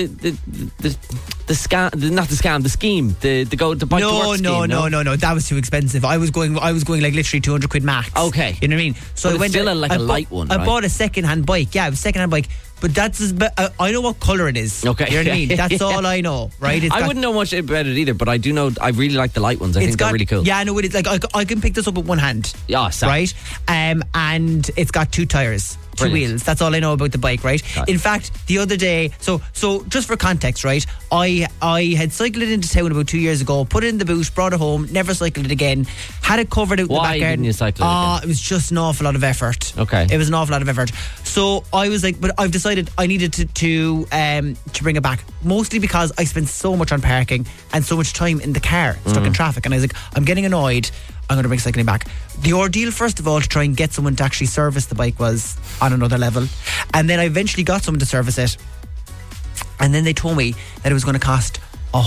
scheme, the go the bike to work scheme? No, that was too expensive. I was going like literally 200 quid max. Okay, you know what I mean. So but I went still a light one. I bought a second-hand bike. Yeah, it was a second-hand bike. But I know what colour it is. Okay. You know what I mean? That's all I know, right? I wouldn't know much about it either, but I do know, I really like the light ones. I think they're really cool. Yeah, I know it is. Like, I can pick this up with one hand. Yeah, right? And it's got 2 tyres. 2 wheels. That's all I know about the bike, right? In fact, the other day, so just for context, right? I had cycled it into town about 2 years ago, put it in the boot, brought it home, never cycled it again, had it covered out in the back garden. Why didn't you cycle it again? It was just an awful lot of effort. Okay. It was an awful lot of effort. So I was like, but I've decided I needed to bring it back, mostly because I spent so much on parking and so much time in the car, stuck in traffic, and I was like, I'm getting annoyed. I'm going to bring cycling back. The ordeal, first of all, to try and get someone to actually service the bike was on another level. And then I eventually got someone to service it. And then they told me that it was going to cost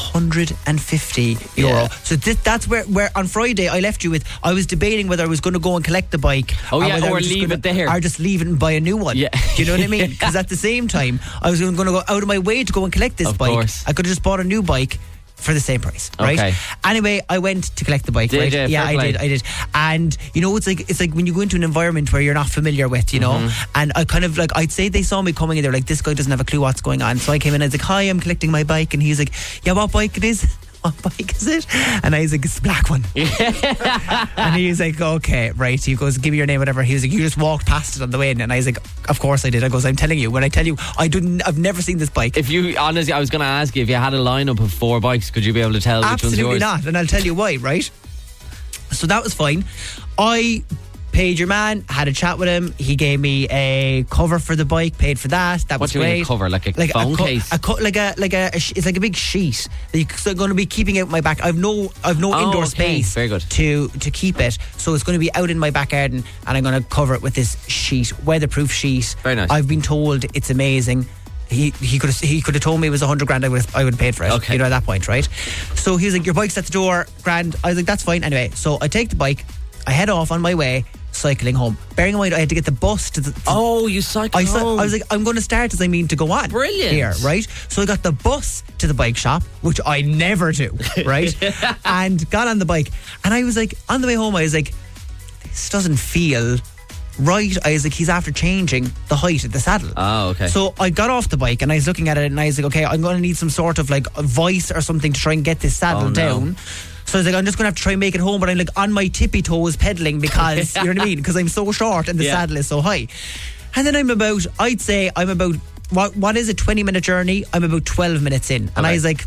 €150. Yeah. So that's where on Friday I left you with, I was debating whether I was going to go and collect the bike. Or leave it there. Or just leave it and buy a new one. Yeah. Do you know what I mean? Because at the same time, I was going to go out of my way to go and collect this bike. Course. I could have just bought a new bike for the same price, right? Okay. Anyway, I went to collect the bike, right? Did you? Yeah, Fair play. I did. And you know, it's like when you go into an environment where you're not familiar with, you know, and I kind of like, I'd say they saw me coming in, they're like, this guy doesn't have a clue what's going on. So I came in and I was like, hi, I'm collecting my bike, and he's like, yeah, what bike it is? What bike is it? And I was like, it's the black one. And he was like, okay, right. He goes, give me your name, whatever. He was like, you just walked past it on the way in. And I was like, of course I did. I goes, I'm telling you, when I tell you, I've never seen this bike. If you, honestly, I was going to ask you, if you had a lineup of 4 bikes, could you be able to tell which one's yours? Absolutely not. And I'll tell you why, right? So that was fine. I paid your man, had a chat with him. He gave me a cover for the bike, paid for that. That was great. What do you mean a cover? Like a phone case? It's like a big sheet that you're going to be keeping out my back. I've no indoor space. Very good. To keep it, so it's going to be out in my back garden, and I'm going to cover it with this sheet, weatherproof sheet. Very nice. I've been told it's amazing. He could have told me it was $100,000. I would have paid for it. Okay. You know, at that point, right? So he was like, your bike's at the door, grand. I was like, that's fine. Anyway, so I take the bike, I head off on my way, cycling home. Bearing in mind, I had to get the bus to the... you cycled home. I was like, I'm going to start as I mean to go on. Brilliant. Here, right? So I got the bus to the bike shop, which I never do, right? And got on the bike. And I was like, on the way home, I was like, this doesn't feel right. I was like, he's after changing the height of the saddle. Oh, okay. So I got off the bike and I was looking at it and I was like, okay, I'm going to need some sort of like a vice or something to try and get this saddle down. So I was like, I'm just going to have to try and make it home, but I'm like on my tippy toes pedaling because, you know what I mean? Because I'm so short and the saddle is so high. And then I'm about 20-minute journey? I'm about 12 minutes in. And I was like,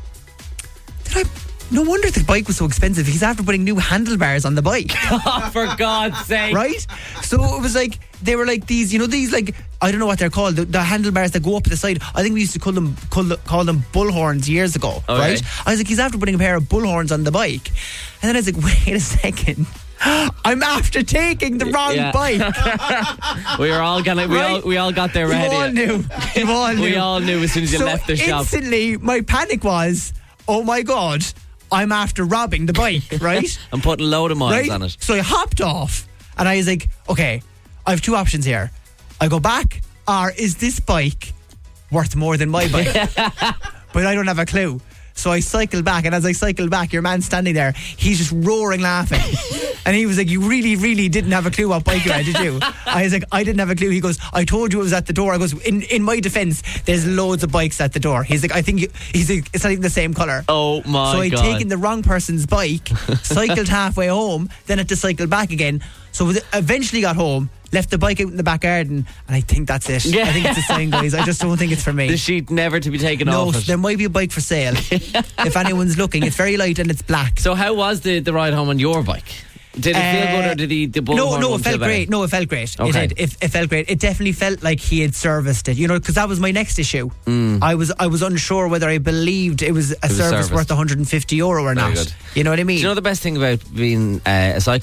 no wonder the bike was so expensive. He's after putting new handlebars on the bike. Oh, for God's sake. Right? So it was like, they were like these, you know, these like, I don't know what they're called, the handlebars that go up the side. I think we used to call them bullhorns years ago, right? I was like, he's after putting a pair of bullhorns on the bike. And then I was like, wait a second. I'm after taking the wrong bike. We all got there ready. You all knew. We all knew as soon as you left the shop. Instantly, my panic was, oh my God, I'm after robbing the bike, right? I'm putting a load of miles on it. So I hopped off and I was like, okay, I have 2 options here. I go back, or is this bike worth more than my bike? But I don't have a clue. So I cycled back, and as I cycled back, your man's standing there, he's just roaring laughing. And he was like, you really, really didn't have a clue what bike you had, did you? I was like, I didn't have a clue. He goes, I told you it was at the door. I goes, in my defence, there's loads of bikes at the door. He's like, he's like, it's not even the same colour. Oh my God. So I'd taken the wrong person's bike, cycled halfway home, then had to cycle back again. So eventually got home, left the bike out in the back garden, and I think that's it. I think it's a sign, guys. I just don't think it's for me. The sheet never to be taken off. No, there might be a bike for sale. If anyone's looking, it's very light and it's black. So how was the ride home on your bike? Did it feel good, or did the bullhorn? No, it felt great. No, it felt great. Okay. It did. It felt great. It definitely felt like he had serviced it. You know, because that was my next issue. I was unsure whether I believed it was a service worth €150 or not. Good. You know what I mean? Do you know the best thing about being a cyclist?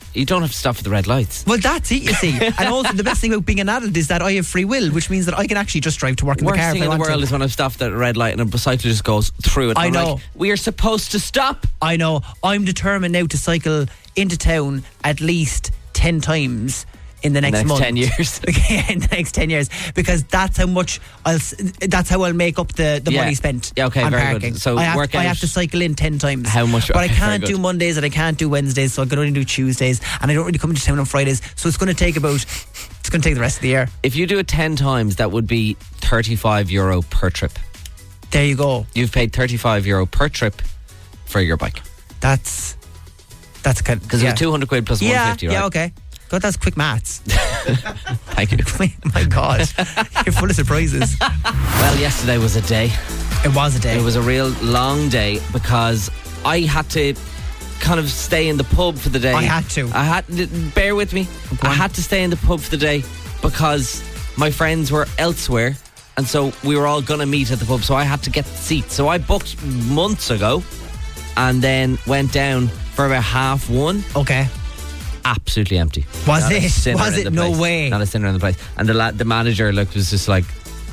You don't have to stop for the red lights. Well, that's it, you see. And also, the best thing about being an adult is that I have free will, which means that I can actually just drive to work in the Worst car thing if I in the want world to. is when I've stopped at a red light and a cyclist just goes through it. I I'm know. like, we are supposed to stop. I know. I'm determined now to cycle into town at least 10 times in the next month. 10 years. In the next 10 years, because that's how much that's how I'll make up the money spent. Yeah, okay, on very parking. good. So I work have out to cycle in 10 times. how much- But I okay, can't very do good. Mondays and I can't do Wednesdays, so I can only do Tuesdays, and I don't really come into town on Fridays. So it's going to take the rest of the year. If you do it 10 times, that would be €35 per trip. There you go. You've paid €35 per trip for your bike. That's kind Because yeah. it's 200 quid plus 150, right? Yeah, okay. God, that's quick maths. Thank you. My God, you're full of surprises. Well, yesterday was a day. It was a day. It was a real long day because I had to kind of stay in the pub for the day. I had to. Bear with me. I had to stay in the pub for the day because my friends were elsewhere, and so we were all going to meet at the pub, so I had to get seats. So I booked months ago and then went down for about 1:30. Okay. Absolutely empty. Was Not a it? sinner Was in it? the No place. way. Not a sinner in the place. And the manager was just like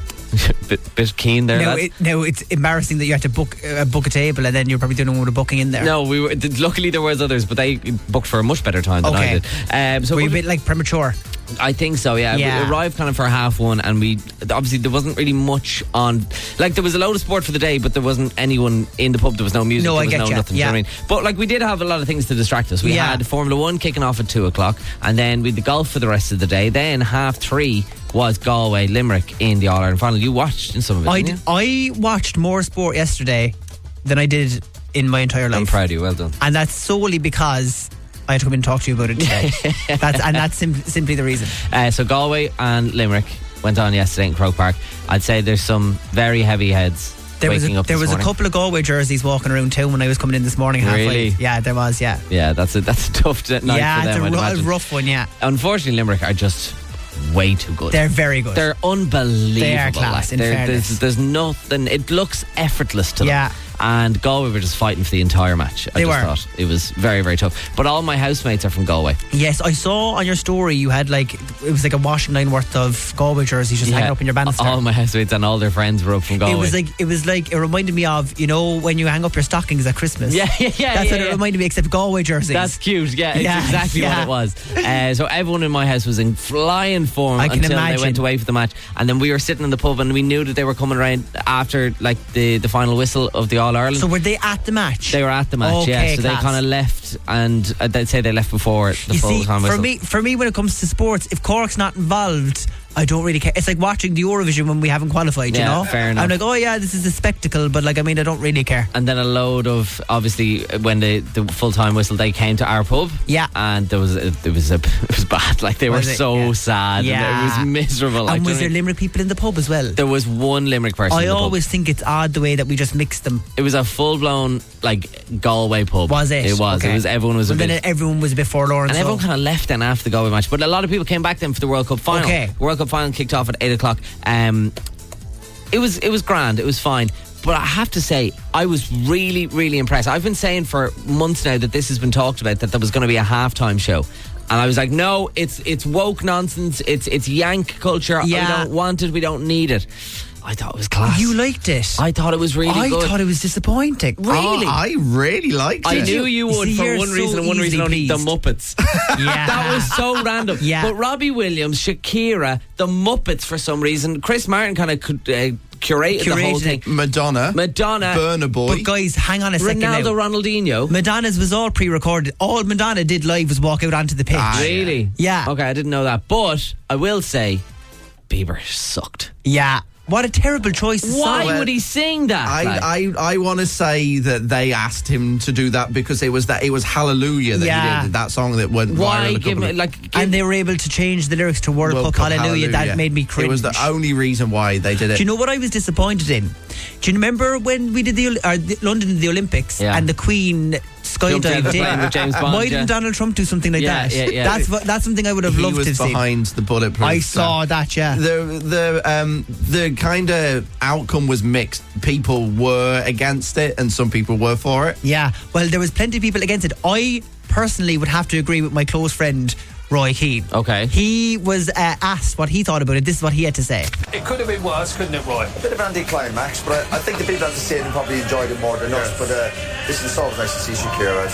bit keen there. lads. It's embarrassing that you had to book a table and then you're probably doing all the booking in there. No, we were. Luckily, there was others, but they booked for a much better time than Okay. I did. So Were you a bit like premature? I think so. Yeah. Yeah. We arrived kind of for 1:30, and we obviously there wasn't really much on. Like there was a load of sport for the day, but there wasn't anyone in the pub. There was no music. No, there I was get no ya. nothing. Do you know Yeah. what I mean? But like we did have a lot of things to distract us. We Yeah. had Formula 1 kicking off at 2:00, and then we had the golf for the rest of the day. Then 3:30 was Galway Limerick in the All Ireland final. You watched in some of it, didn't you? I watched more sport yesterday than I did in my entire life. I'm proud of you. Well done. And that's solely because I had to come in and talk to you about it today. that's simply the reason. So Galway and Limerick went on yesterday in Croke Park. I'd say there's some very heavy heads There was waking up there this was a morning. couple of Galway jerseys walking around town when I was coming in this morning. Really? 5:30. Yeah, there was. Yeah, Yeah, that's a tough night yeah, for them. I'd it's a imagine. rough one. Yeah, Unfortunately, Limerick are just way too good. they're very good. They're unbelievable. They are class, in fairness. There's nothing. It looks effortless to them. Yeah. And Galway were just fighting for the entire match. I They just were. thought it was very, very tough. But all my housemates are from Galway. Yes, I saw on your story you had it was like a washing line worth of Galway jerseys just hanging up in your banister. All my housemates and all their friends were up from Galway. It reminded me of, when you hang up your stockings at Christmas. Yeah. That's what it reminded me, except Galway jerseys. That's cute. Yeah, it's Yeah, exactly yeah. what it was. So everyone in my house was in flying form I can until imagine. they went away for the match, and then we were sitting in the pub and we knew that they were coming around after like the final whistle of the All Ireland. So were they at the match? They were at the match, Okay, yeah. So class. they kind of left, and they'd say they left before the You full see, time whistle. for me, when it comes to sports, if Cork's not involved, I don't really care. It's like watching the Eurovision when we haven't qualified, you Yeah, know? fair enough. I'm like, oh yeah, this is a spectacle, but I don't really care. And then a load of, obviously, when the full time whistle, they came to our pub. Yeah. And it was bad. Like they were Was it? so Yeah. sad. Yeah. And it was miserable. Like, And do you was know there what I mean? Limerick people in the pub as well? There was one Limerick person in I the pub. always think it's odd the way that we just mix them. It was a full blown Galway pub. Was it? It was. Okay. It was. Everyone was Well, a then bit. everyone was a bit forlorn. And so- everyone kind of left then after the Galway match, but a lot of people came back then for the World Cup final. Okay. World Cup final kicked off at 8:00. It was grand. It was fine. But I have to say, I was really, really impressed. I've been saying for months now that this has been talked about, that there was going to be a halftime show. And I was like, no, it's woke nonsense. It's Yank culture. Yeah. We don't want it. We don't need it. I thought it was class. You liked it? I thought it was really I good. thought it was disappointing. Really? I really liked it. I knew you would see, for you're one so reason and one reason only. easily The pleased. Muppets. Yeah. That was so random. Yeah. But Robbie Williams, Shakira, the Muppets for some reason. Chris Martin kind of curated the whole Curated thing. Madonna, Burna Boy. But guys, hang on a second Ronaldo, now. Ronaldinho. Madonna's was all pre-recorded. All Madonna did live was walk out onto the pitch. Really? Yeah. Okay, I didn't know that. But I will say, Bieber sucked. Yeah. What a terrible choice. of Why song. would he sing that? I want to say that they asked him to do that because it was Hallelujah that Yeah. he did, that song that went Why viral. give him And they were able to change the lyrics to World Cup Hallelujah. That made me cringe. It was the only reason why they did it. Do you know what I was disappointed in? Do you remember when we did the London in the Olympics Yeah. and the Queen Jumped out of skydived the plane in? with James Bond, Why yeah. didn't Donald Trump do something like Yeah, that? yeah, yeah. That's something I would have He loved to was have seen. behind the bulletproof. I saw that, yeah. The kind of outcome was mixed. People were against it, and some people were for it. Yeah, well, there was plenty of people against it. I personally would have to agree with my close friend Roy Keane. Okay. He was asked what he thought about it. This is what he had to say. It could have been worse, couldn't it, Roy? A bit of anticlimax, but I think the people at the stadium probably enjoyed it more than us. But listen, it's always nice to see Shakira.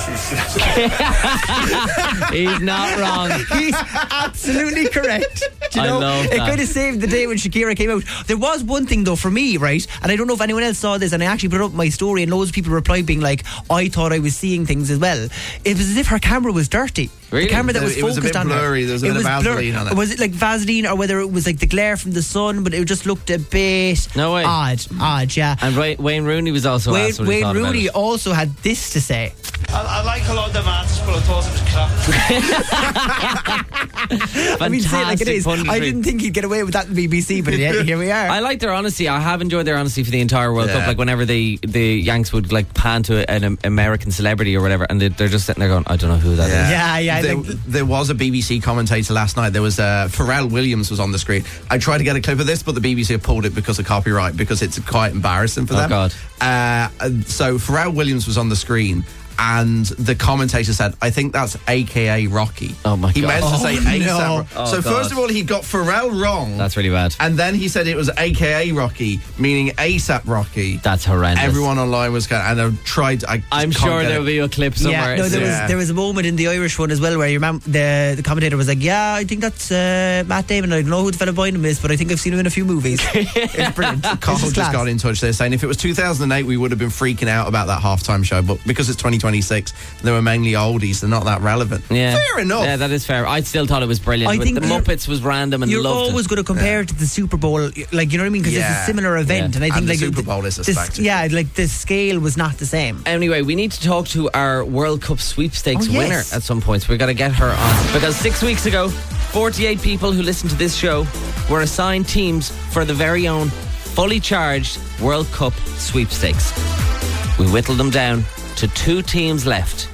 He's not wrong. He's absolutely correct. Do you know? I love it that. kind of saved the day when Shakira came out. There was one thing though for me, right? And I don't know if anyone else saw this, and I actually put it up in my story, and loads of people replied being like, I thought I was seeing things as well. It was as if her camera was dirty. Really? The camera that was It was a focused bit on blurry. her. There was a bit of Vaseline on it. Was it like Vaseline, or whether it was like the glare from the sun? But it just looked a bit No way. odd, yeah. And Wayne Rooney was also asked what he Wayne thought about Rooney it. also had this to say. I like a lot of the matters, but I thought it was crap. I mean, say it like it is. Fantastic I punditry. didn't think he'd get away with that in BBC, but yeah, here we are. I like their honesty. I have enjoyed their honesty for the entire World Cup. Like whenever the Yanks would like pan to an American celebrity or whatever, and they're just sitting there going, I don't know who that is. Yeah. There was a BBC commentator last night. There was Pharrell Williams was on the screen. I tried to get a clip of this, but the BBC have pulled it because of copyright, because it's quite embarrassing for them. God. So Pharrell Williams was on the screen, and the commentator said, I think that's AKA Rocky. Oh my God. He meant to say ASAP. no. So Oh, first God. of all, he got Pharrell wrong. That's really bad. And then he said it was AKA Rocky, meaning ASAP Rocky. That's horrendous. Everyone online was kind of, and I tried. I'm sure there'll be a clip somewhere. Yeah, no, there was a moment in the Irish one as well where the commentator was like, yeah, I think that's Matt Damon. I don't know who the fella behind him is, but I think I've seen him in a few movies. It's brilliant. Carl This is just class. got in touch there saying if it was 2008 we would have been freaking out about that halftime show, but because it's 2026 they were mainly oldies, they're not that relevant. Yeah. Fair enough. Yeah, that is fair. I still thought it was brilliant. I But think the you're- Muppets was random and You're loved always it. going to compare it to the Super Bowl, like, you know what I mean? Because it's Yeah. a similar event, Yeah. and I think And the like Super Bowl is a this- spectacle. Yeah, like the scale was not the same. Anyway, we need to talk to our World Cup sweepstakes Oh, yes. winner at some point. So we've got to get her on. Because 6 weeks ago, 48 people who listened to this show were assigned teams for the very own fully charged World Cup sweepstakes. We whittled them down to 2 teams left,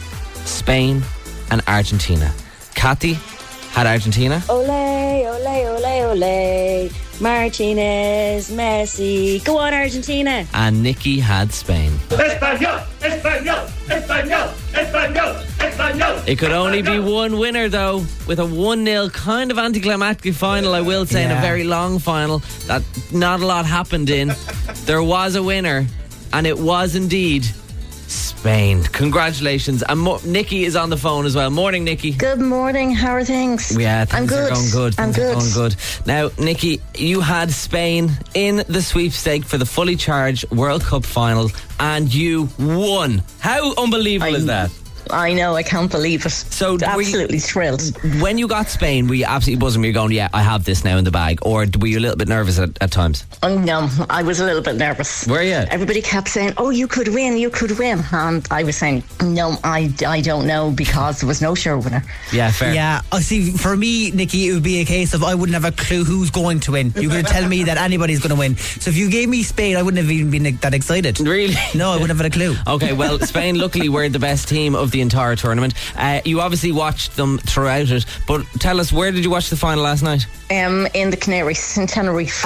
Spain and Argentina. Kathy had Argentina. Ole, ole, ole, ole. Martinez, Messi. Go on, Argentina. And Nikki had Spain. Español, Español, Español, Español, Español. It could only be one winner, though, with a 1-0 kind of anticlimactic final, I will say, in a Yeah. very long final that not a lot happened in. There was a winner, and it was indeed Spain. Congratulations. And Nikki is on the phone as well. Morning, Nikki. Good morning. How are things? Yeah, things I'm good. are going good. I'm Things are good. going good. Now, Nikki, you had Spain in the sweepstake for the fully charged World Cup final, and you won. How unbelievable is that? I know. I can't believe it. So were you- absolutely thrilled. When you got Spain, were you absolutely buzzing? Were you going, yeah, I have this now in the bag? Or were you a little bit nervous at times? Oh, no, I was a little bit nervous. Were you? Everybody kept saying, oh, you could win, you could win. And I was saying, no, I don't know, because there was no sure winner. Yeah, fair. Yeah, I see. For me, Nikki, it would be a case of I wouldn't have a clue who's going to win. You're going to tell me that anybody's going to win. So if you gave me Spain, I wouldn't have even been that excited. Really? No, I wouldn't have had a clue. Okay, well, Spain luckily were the best team of the entire tournament. You obviously watched them throughout it, but tell us, where did you watch the final last night? In the Canaries, in Tenerife.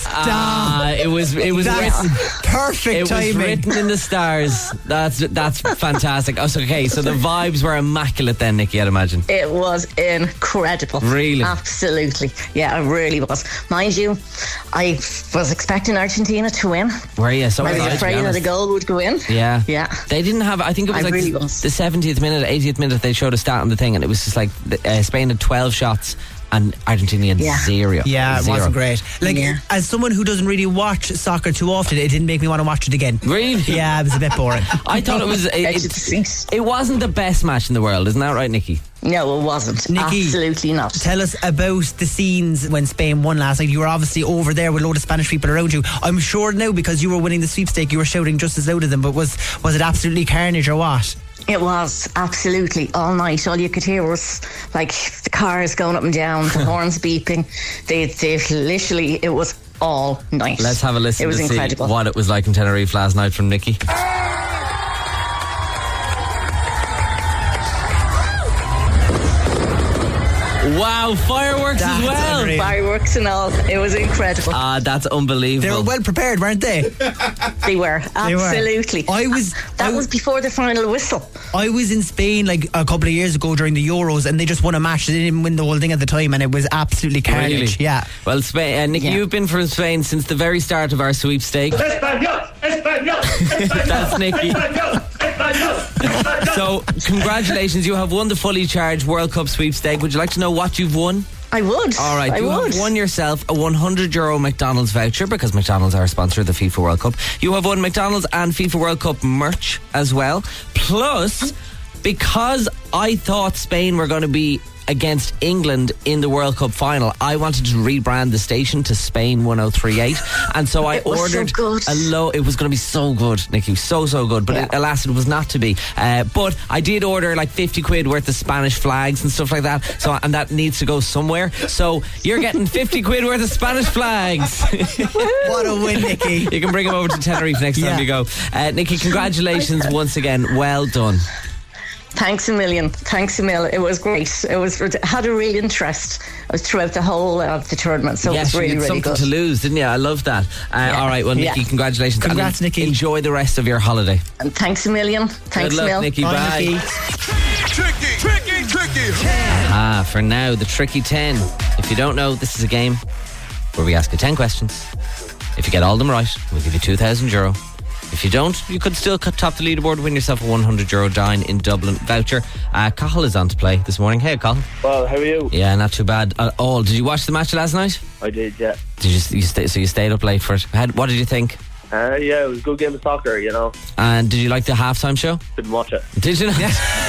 Stop. It was That's written. perfect It was timing. written in the stars. That's fantastic. Oh, so, okay, so the vibes were immaculate then, Nikki, I'd imagine. It was incredible. Really? Absolutely. Yeah, it really was. Mind you, I was expecting Argentina to win. Were you? So I was to be afraid that a honest. goal would go in. Yeah. Yeah. They didn't have, I think it was I like really the was. 70th minute, 80th minute, they showed a stat on the thing, and it was just like Spain had 12 shots and Argentina had zero. Yeah, it Zero. wasn't great. Like, Yeah. as someone who doesn't really watch soccer too often, it didn't make me want to watch it again. Really? Yeah, it was a bit boring. I thought it was. Edge of the seat. It wasn't the best match in the world, isn't that right, Nikki? No, it wasn't. Nikki, Absolutely not. Tell us about the scenes when Spain won last night. You were obviously over there with a load of Spanish people around you. I'm sure now, because you were winning the sweepstake, you were shouting just as loud as them, but was it absolutely carnage or what? It was absolutely all night. All you could hear was like the cars going up and down, the horns beeping. They literally, it was all night. Let's have a listen It was to incredible. see what it was like in Tenerife last night from Nikki. Wow, fireworks as well. Fireworks and all. It was incredible. That's unbelievable. They were well prepared, weren't they? They were, absolutely. That was before the final whistle. I was in Spain like a couple of years ago during the Euros, and they just won a match. They didn't win the whole thing at the time, and it was absolutely carnage. Really? Yeah. Well, Spain, Nick, you've been from Spain since the very start of our sweepstake. Español, Español, Español. That's Nicky. Español, Español, Español. So, congratulations, you have won the fully charged World Cup sweepstake. Would you like to know what you've won? I would. All right, you would. have won yourself a €100 McDonald's voucher, because McDonald's are a sponsor of the FIFA World Cup. You have won McDonald's and FIFA World Cup merch as well. Plus, because I thought Spain were going to be against England in the World Cup final, I wanted to rebrand the station to Spain 1038, and so I ordered a low. It was going to be so good, Nicky, so good, but alas, it was not to be. But I did order like 50 quid worth of Spanish flags and stuff like that. So, and that needs to go somewhere. So you're getting 50 quid worth of Spanish flags. What a win, Nicky! You can bring them over to Tenerife next time you go. Nicky, congratulations once again. Well done. Thanks a million. It was great. It had a real interest throughout the whole of the tournament. So yes, it was really, you had really something good. to lose, didn't you? I love that. All right, well, Nicky, congratulations. Congrats, Nicky. Enjoy the rest of your holiday. And thanks a million. Thanks Good luck, a million. Nicky. Bye. Nicky. Tricky. For now, the Tricky 10. If you don't know, this is a game where we ask you 10 questions. If you get all of them right, we'll give you €2,000. If you don't, you could still top the leaderboard, win yourself a €100 Dine in Dublin voucher. Cathal is on to play this morning. Hey, Cathal. Well, how are you? Yeah, not too bad at all. Did you watch the match last night? I did, yeah. Did you stayed up late for it? What did you think? Yeah, it was a good game of soccer, you know. And did you like the halftime show? Didn't watch it. Did you not?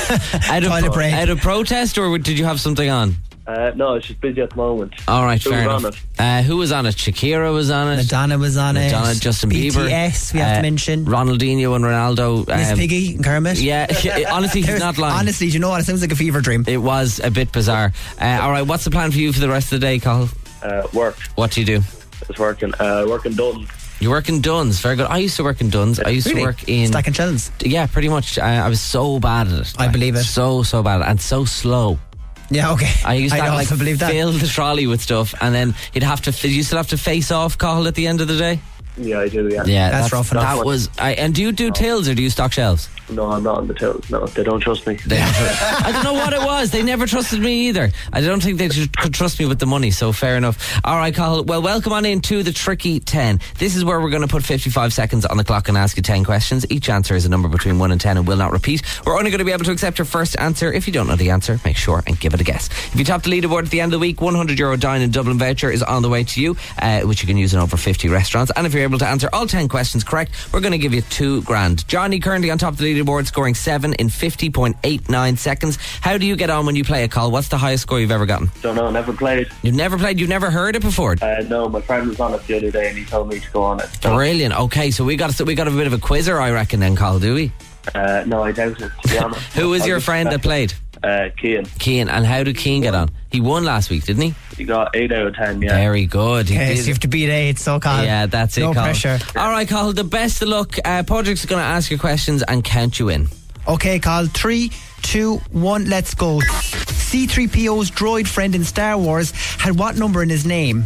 Out of protest, or did you have something on? No, it's just busy at the moment. All right, Who fair was enough. on Who was on it? Shakira was on it. Madonna was on it. Justin Bieber. BTS, we have to mention. Ronaldinho and Ronaldo. Miss Piggy and Kermit. Yeah, honestly, he's not lying. Honestly, do you know what? It sounds like a fever dream. It was a bit bizarre. All right, what's the plan for you for the rest of the day, Cathal? Work. What do you do? It's working. Working done. You work in Duns, very good. I used to work in Duns. I used to work in Stacking shells. Yeah, pretty much. I was so bad at it. I believe it. So bad and so slow. Yeah, okay. I used to also believe that. fill the trolley with stuff, and then you still have to face off Cathal at the end of the day. Yeah, I do. Yeah, that's rough enough. That was. And do you do tills or do you stock shelves? No, I'm not on the tills. No, they don't trust me. I don't know what it was. They never trusted me either. I don't think they could trust me with the money, so fair enough. All right, Cathal. Well, welcome on into the Tricky 10. This is where we're going to put 55 seconds on the clock and ask you 10 questions. Each answer is a number between 1 and 10 and will not repeat. We're only going to be able to accept your first answer. If you don't know the answer, make sure and give it a guess. If you top the leaderboard at the end of the week, €100 Dine in Dublin voucher is on the way to you, which you can use in over 50 restaurants. And if you're able to answer all 10 questions correct, we're going to give you $2,000. Johnny currently on top of the leaderboard, scoring 7 in 50.89 seconds. How do you get on when you play a call? What's the highest score you've ever gotten? Don't know, never played. You've never played? You've never heard it before? No, my friend was on it the other day and he told me to go on it. So. Brilliant. Okay, so we got a bit of a quizzer, I reckon, then, Cathal, do we? No, I doubt it, to be honest. Who was your friend that played? Cian. And how did Cian get on? He won last week, didn't he? He got 8 out of 10, yeah. Very good. Okay, so you have to beat 8, so Cathal. Yeah, that's it, No Cathal. pressure. All right, Cathal, the best of luck. Padraig's going to ask you questions and count you in. Okay, Cathal. 3, 2, 1, let's go. C-3PO's droid friend in Star Wars had what number in his name?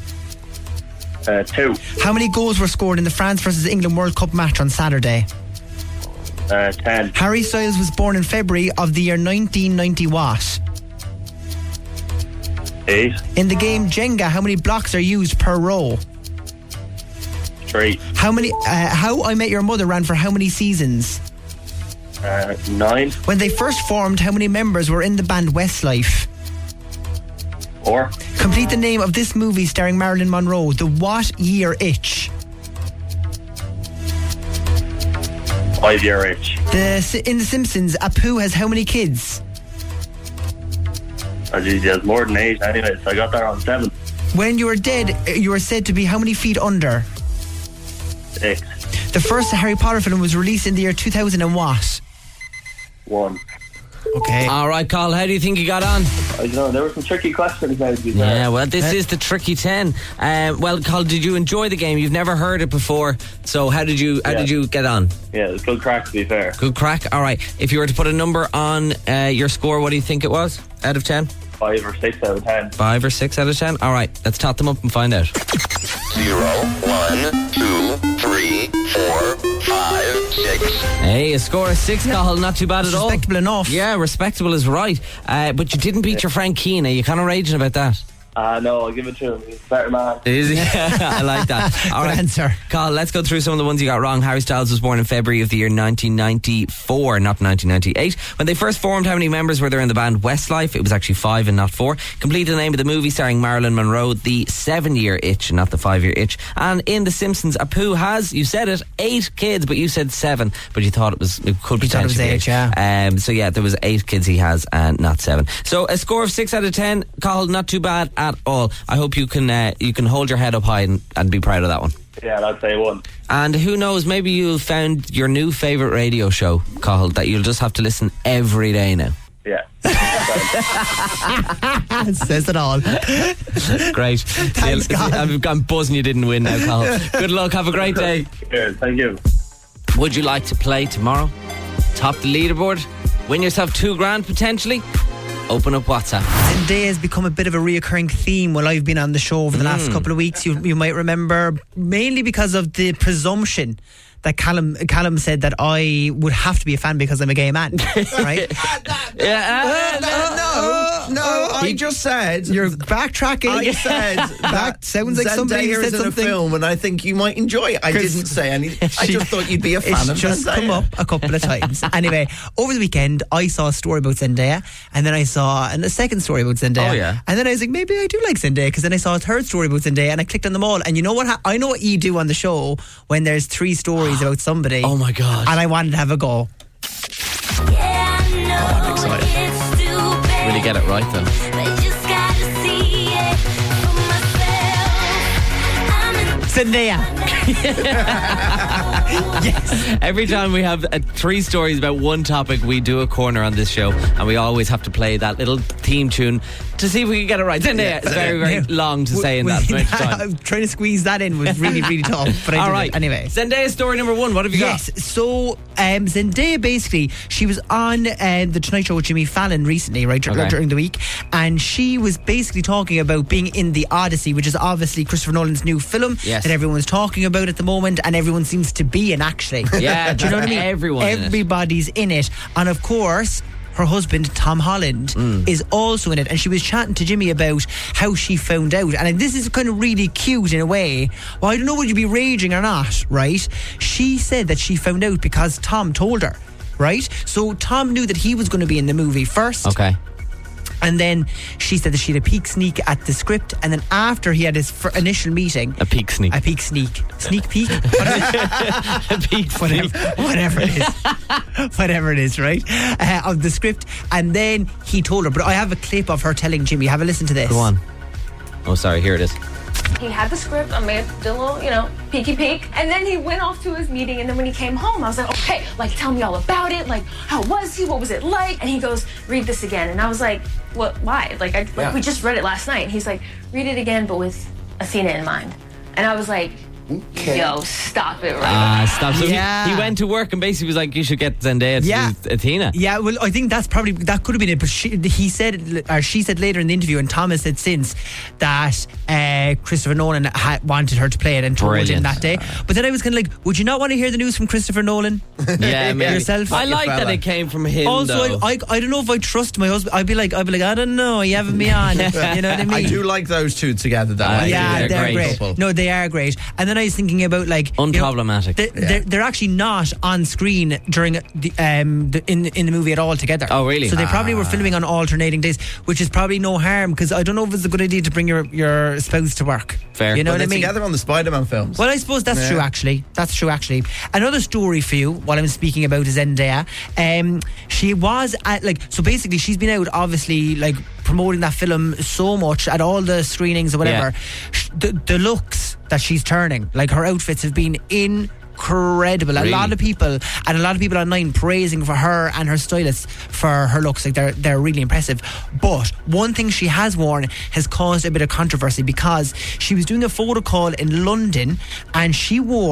2. How many goals were scored in the France versus England World Cup match on Saturday? 10. Harry Styles was born in February of the year 1990 what? 8. In the game Jenga, how many blocks are used per row? 3. How I Met Your Mother ran for how many seasons? 9. When they first formed, how many members were in the band Westlife? 4. Complete the name of this movie starring Marilyn Monroe. The what year itch? 5-year itch. In The Simpsons, Apu has how many kids? Oh, geez, he has more than 8 anyway, so I got that on 7. When you are dead, you are said to be how many feet under? 6. The first Harry Potter film was released in the year 2000 and what? 1. Okay. All right, Cathal, how do you think you got on? I don't know, there were some tricky questions now to be fair. Yeah, well, this is the Tricky 10. Well, Cathal, did you enjoy the game? You've never heard it before, so how did you get on? Yeah, it was good crack, to be fair. Good crack. All right. If you were to put a number on your score, what do you think it was out of 10? 5 or 6 out of 10. 5 or 6 out of 10? All right, let's tot them up and find out. 0, 1, 2, 3, 4, 5, 6. Hey, a score of 6, Cathal, not too bad at all. Respectable enough. Yeah, respectable is right. But you didn't beat your friend Keane. Are you kind of raging about that? No, I'll give it to him. He's a better man. Is he? I like that. All right, answer. Carl, let's go through some of the ones you got wrong. Harry Styles was born in February of the year 1994, not 1998. When they first formed, how many members were there in the band Westlife? It was actually 5 and not 4. Complete the name of the movie starring Marilyn Monroe, The 7-Year Itch and not The 5-Year Itch. And in The Simpsons, Apu has, you said it, 8 kids, but you said 7, but you thought it could be 8, yeah. So yeah, there was 8 kids he has and not 7. So a score of 6 out of 10, Cathal, not too bad at all. I hope you can hold your head up high and be proud of that one. Yeah, I'd say 1. And who knows, maybe you'll found your new favourite radio show, Cathal, that you'll just have to listen every day now. Yeah. Says it all. Great. Thanks, God. I'm buzzing you didn't win now, Cathal. Good luck, have a great day. Cheers, thank you. Would you like to play tomorrow? Top the leaderboard? Win yourself $2,000 potentially? Open up WhatsApp. Zendaya has become a bit of a reoccurring theme while I've been on the show over the last couple of weeks. You might remember, mainly because of the presumption that Callum said that I would have to be a fan because I'm a gay man, right? No, I just said you're backtracking. I said that sounds like somebody said in something. a film, and I think you might enjoy it. I didn't say anything. I just thought you'd be a fan of Zendaya. It's just come up a couple of times. Anyway, over the weekend, I saw a story about Zendaya, and then I saw a second story about Zendaya. Oh, yeah. And then I was like, maybe I do like Zendaya, because then I saw a third story about Zendaya, and I clicked on them all. And you know what? I know what you do on the show when there's 3 stories about somebody. Oh my God. And I wanted to have a go. I'm excited. Really get it right then. Zendaya. Yes. Every time we have 3 stories about one topic, we do a corner on this show, and we always have to play that little theme tune to see if we can get it right. Zendaya. It's very, very long to say in that amount of time. Trying to squeeze that in was really, really tough. But I did it anyway. Zendaya story number 1. What have you got? Yes. So Zendaya, basically, she was on the Tonight Show with Jimmy Fallon recently, right, during the week, and she was basically talking about being in The Odyssey, which is obviously Christopher Nolan's new film that everyone's talking about at the moment, and everyone seems to be in, actually. Yeah, do you know what I mean? Everybody's in it, and of course, her husband Tom Holland is also in it, and she was chatting to Jimmy about how she found out, and this is kind of really cute in a way. Well, I don't know, would you be raging or not, right? She said that she found out because Tom told her, right? So Tom knew that he was going to be in the movie first. Okay. And then she said that she had a peek sneak at the script, and then after he had his initial meeting, a peek sneak peek a peek sneak, whatever it is, right, of the script, and then he told her. But I have a clip of her telling Jimmy. Have a listen to this. Go on. Oh, sorry, here it is. He had the script, I made a little, peeky peek, and then he went off to his meeting, and then when he came home, I was like, okay, tell me all about it, how was he, what was it like? And he goes, read this again, and I was like, what, why? We just read it last night, and he's like, read it again, but with Athena in mind. And I was like, yo, stop it right stop. So he went to work and basically was like, you should get Zendaya to do Athena. Yeah, well, I think that could have been it, but she said later in the interview, and Thomas said since, that Christopher Nolan wanted her to play it and told him that day. But then I was kind of like, would you not want to hear the news from Christopher Nolan? Yeah, maybe. Yourself? I like that it came from him. Also, I don't know if I trust my husband. I'd be like, I don't know, you haven't me on. You know what I mean? I do like those two together, though. Yeah, they're great. Couple. No, they are great. And then I was thinking about unproblematic. They're actually not on screen during in the movie at all together. Oh, really? So they probably were filming on alternating days, which is probably no harm, because I don't know if it's a good idea to bring your spouse to work. Fair. You know what I mean? Together on the Spider-Man films. Well, I suppose that's true. Actually, that's true. Actually, another story for you while I'm speaking about is Zendaya. She was at so basically she's been out obviously promoting that film so much at all the screenings or whatever. The looks that she's turning, her outfits have been incredible. Really? A lot of people online praising for her and her stylist for her looks. They're really impressive. But one thing she has worn has caused a bit of controversy, because she was doing a photo call in London and she wore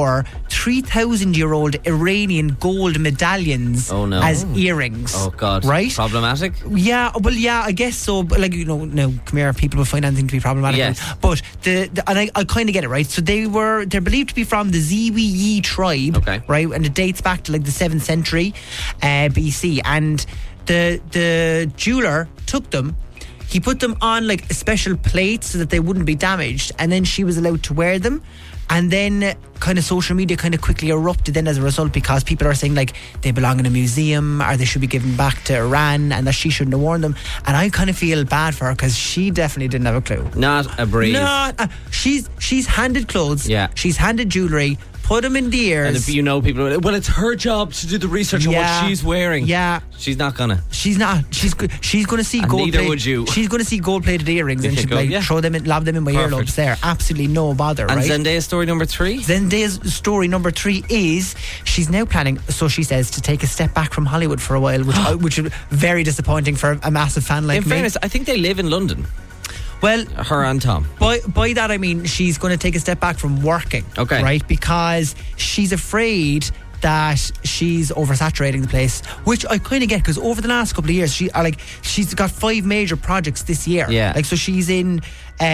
3,000-year-old Iranian gold medallions as earrings. Oh God! Right? Problematic? Yeah, well, yeah, I guess so. But like, no, come here, people will find anything to be problematic. Yes. But and I kind of get it, right? So they're believed to be from the Ziwi tribe, right? And it dates back to like the 7th century BC. And the jeweler took them. He put them on like a special plate so that they wouldn't be damaged, and then she was allowed to wear them. And then kind of social media kind of quickly erupted then as a result, because people are saying like they belong in a museum or they should be given back to Iran and that she shouldn't have worn them. And I kind of feel bad for her because she definitely didn't have a clue. Not a breeze. She's handed clothes. Yeah. She's handed jewellery. Put them in the ears. And if people, well, it's her job to do the research on what she's wearing. Yeah. She's not gonna. She's not. She's going to see gold. Neither would you. She's going to see gold-plated earrings and she'd throw them in, lob them in my earlobes there. Absolutely no bother. And right? Zendaya's story number 3? Zendaya's story number 3 is she's now planning, so she says, to take a step back from Hollywood for a while, which is very disappointing for a massive fan like me. In fairness, I think they live in London. Well, her and Tom. By that I mean she's going to take a step back from working. Okay. Right? Because she's afraid that she's oversaturating the place, which I kind of get, because over the last couple of years she's got 5 major projects this year. Yeah. Like, so she's in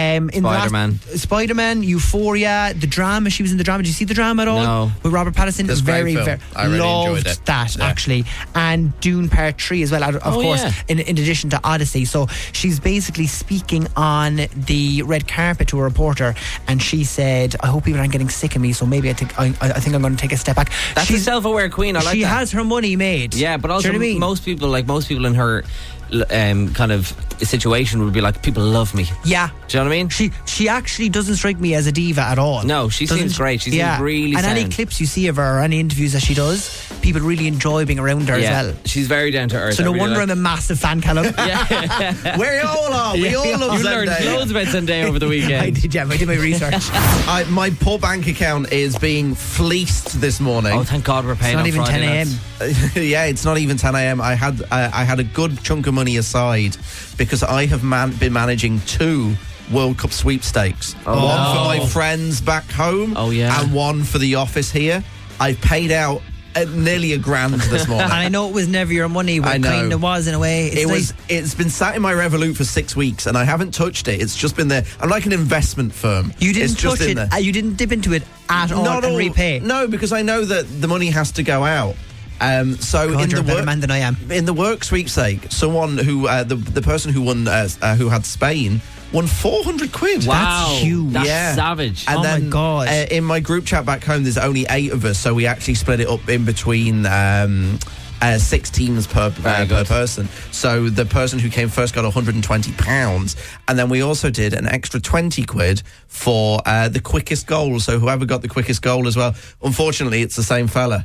Spider-Man, Euphoria, the drama. She was in the drama. Did you see the drama at all? No. With Robert Pattinson. That's very, great film. I really loved enjoyed it. that actually. And Dune Part 3 as well, of course, in addition to Odyssey. So she's basically speaking on the red carpet to a reporter, and she said, I hope people aren't getting sick of me, so maybe I think I'm going to take a step back. That's a self-aware queen. I like she that. has her money made. Yeah, but also do you know what I mean? most people in her kind of situation would be like, people love me. Yeah. Do you know what I mean? She actually doesn't strike me as a diva at all. No, she seems great. She seems really and sound. any clips you see of her or any interviews that she does, people really enjoy being around her as well. She's very down to earth. So no wonder I'm a massive fan, Callum. We all are. We all love You learned Zendaya. loads about Zendaya over the weekend. I did my research. My poor bank account is being fleeced this morning. Oh, thank God we're paying. It's not on even Friday 10 a.m. Yeah, it's not even 10 a.m. I had a good chunk of money aside because I have been managing 2 World Cup sweepstakes. One for my friends back home, and one for the office here. I've paid out nearly $1,000 this morning. And I know it was never your money, but I it know. kind of was in a way. It's been sat in my Revolut for 6 weeks and I haven't touched it. It's just been there. I'm like an investment firm. You didn't it's just touch in it. there. You didn't dip into it at all and repay. No, because I know that the money has to go out. So God, in you're the a better man than I am. In the work sweepstake, someone who the person who won who had Spain won £400. Wow, that's huge. That's savage. And then, my God! In my group chat back home, there's only 8 of us, so we actually split it up in between 6 teams per person. So the person who came first got £120, and then we also did an extra £20 for the quickest goal. So whoever got the quickest goal as well. Unfortunately, it's the same fella.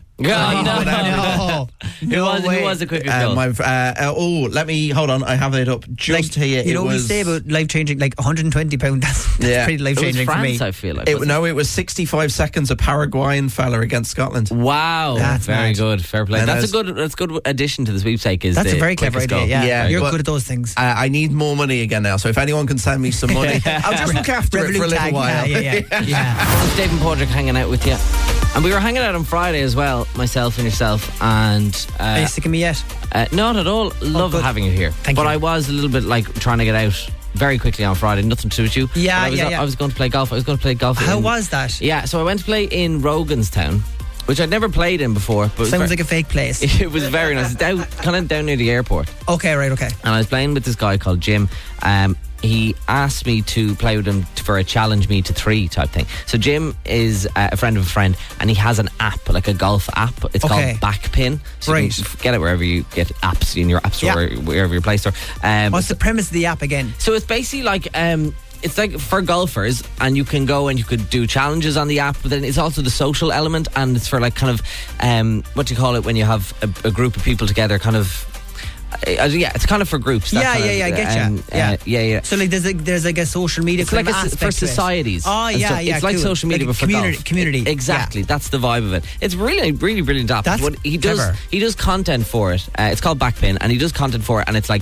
No. Who was the quickest goal? Let me hold on. I have it up just here. You know what you say about life changing, like £120. That's pretty life changing for me. I feel like it was 65 seconds. A Paraguayan fella against Scotland. Wow, that's very mad. good. Fair play. That's a good addition to the sweepstake. That's a very clever idea. Goal. Yeah, you're good at those things. I need more money again now. So if anyone can send me some money, I'll just look after it for a little while. Yeah. It's Dave and Padraig hanging out with you. And we were hanging out on Friday as well, myself and yourself. And are you sick of me yet? Not at all. Love having you here. Thank you. But I was a little bit like trying to get out very quickly on Friday. Nothing to do with you. I was going to play golf. How was that? Yeah, so I went to play in Roganstown, which I'd never played in before. But sounds like a fake place. It was very nice. It's kind of down near the airport. Okay, right, okay. And I was playing with this guy called Jim. He asked me to play with him for a challenge me to 3 type thing. So Jim is a friend of a friend, and he has an app, like a golf app. It's called Backpin. So you can get it wherever you get apps, in your app store, or wherever your Play Store. What's the premise of the app again? So it's basically like it's like for golfers, and you can go and you could do challenges on the app, but then it's also the social element, and it's for like kind of what do you call it when you have a group of people together, kind of. It's kind of for groups. I get you. Yeah. So like there's like a social media. It's like aspect for societies. Oh yeah, It's like social media, like but for community. Exactly. Yeah. That's the vibe of it. It's really, really brilliant app. That's he does content for it. It's called Backpin, and he does content for it, and it's like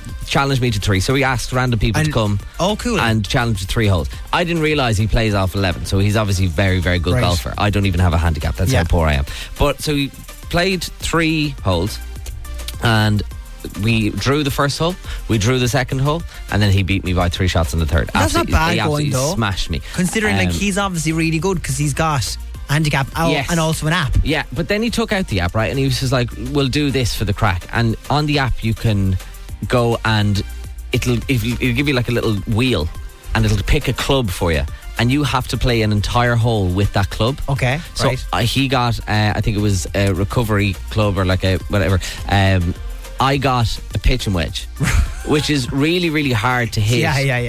challenged me to 3. So he asked random people to come. Oh, cool. And challenge to 3 holes. I didn't realise he plays off 11, so he's obviously very, very good golfer. I don't even have a handicap. That's how poor I am. But so he played 3 holes, and we drew the first hole, we drew the second hole, and then he beat me by 3 shots on the third. That's not bad he going, though. Smashed me. Considering like he's obviously really good because he's got handicap and also an app. Yeah, but then he took out the app, right? And he was just like, we'll do this for the crack. And on the app you can go and it'll give you like a little wheel, and it'll pick a club for you. And you have to play an entire hole with that club. Okay, so he got, I think it was a recovery club or like a whatever. I got a pitching wedge, which is really, really hard to hit.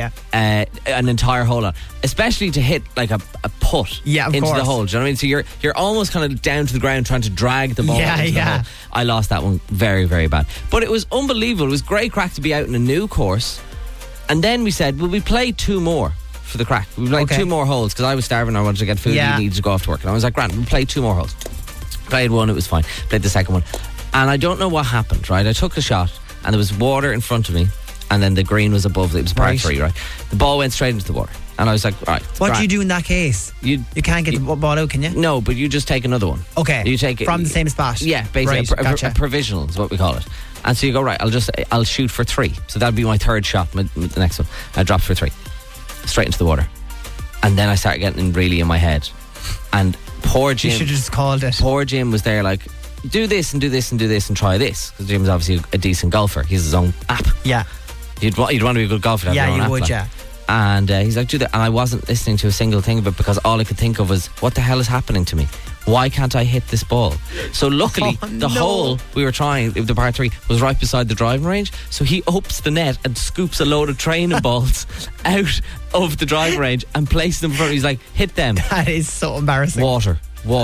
An entire hole on, especially to hit like a putt into the hole. Do you know what I mean? So you're almost kind of down to the ground trying to drag the ball into the hole. I lost that one very, very bad. But it was unbelievable. It was great crack to be out in a new course. And then we said, well, we play 2 more for the crack. We played 2 more holes because I was starving. I wanted to get food. He needed to go off to work. And I was like, Grant, we'll play 2 more holes. Played 1, it was fine. Played the second one. And I don't know what happened, right? I took a shot and there was water in front of me, and then the green was above it. It was par 3, right? The ball went straight into the water. And I was like, right. What do you do in that case? You can't get the ball out, can you? No, but you just take another one. Okay. You take it from the same spot. Yeah, basically a provisional is what we call it. And so you go, right, I'll shoot for 3. So that'll be my third shot, the next one. I dropped for 3. Straight into the water. And then I started getting really in my head. And poor Jim. You should have just called it. Poor Jim was there like, do this and do this and do this and try this. Because Jim's obviously a decent golfer. He has his own app. Yeah. You'd want to be a good golfer to have your own app. Yeah, you would, like. yeah. And he's like, do that. And I wasn't listening to a single thing of it because all I could think of was, what the hell is happening to me? Why can't I hit this ball? So luckily, the hole we were trying, the par 3, was right beside the driving range. So he opens the net and scoops a load of training balls out of the driving range and places them in front. He's like, hit them. That is so embarrassing. Water.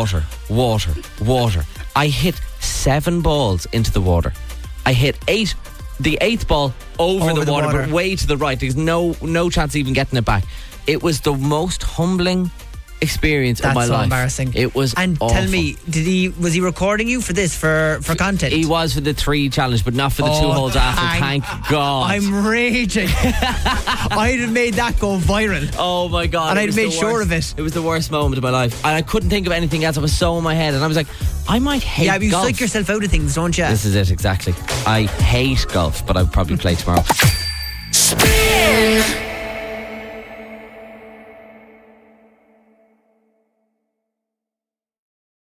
I hit 7 balls into the water. I hit 8. The 8th ball over the water, but way to the right. There's no chance of even getting it back. It was the most humbling experience of my life. That's so embarrassing. It was awful. Tell me, was he recording you for this, for content? He was for the 3 challenge, but not for the 2 holes after. Thank God. I'm raging. I'd have made that go viral. Oh my God. And I'd have made sure of it. It was the worst moment of my life. And I couldn't think of anything else. I was so in my head. And I was like, I might hate golf. Yeah, but you psych yourself out of things, don't you? This is it, exactly. I hate golf, but I'll probably play tomorrow. Spin.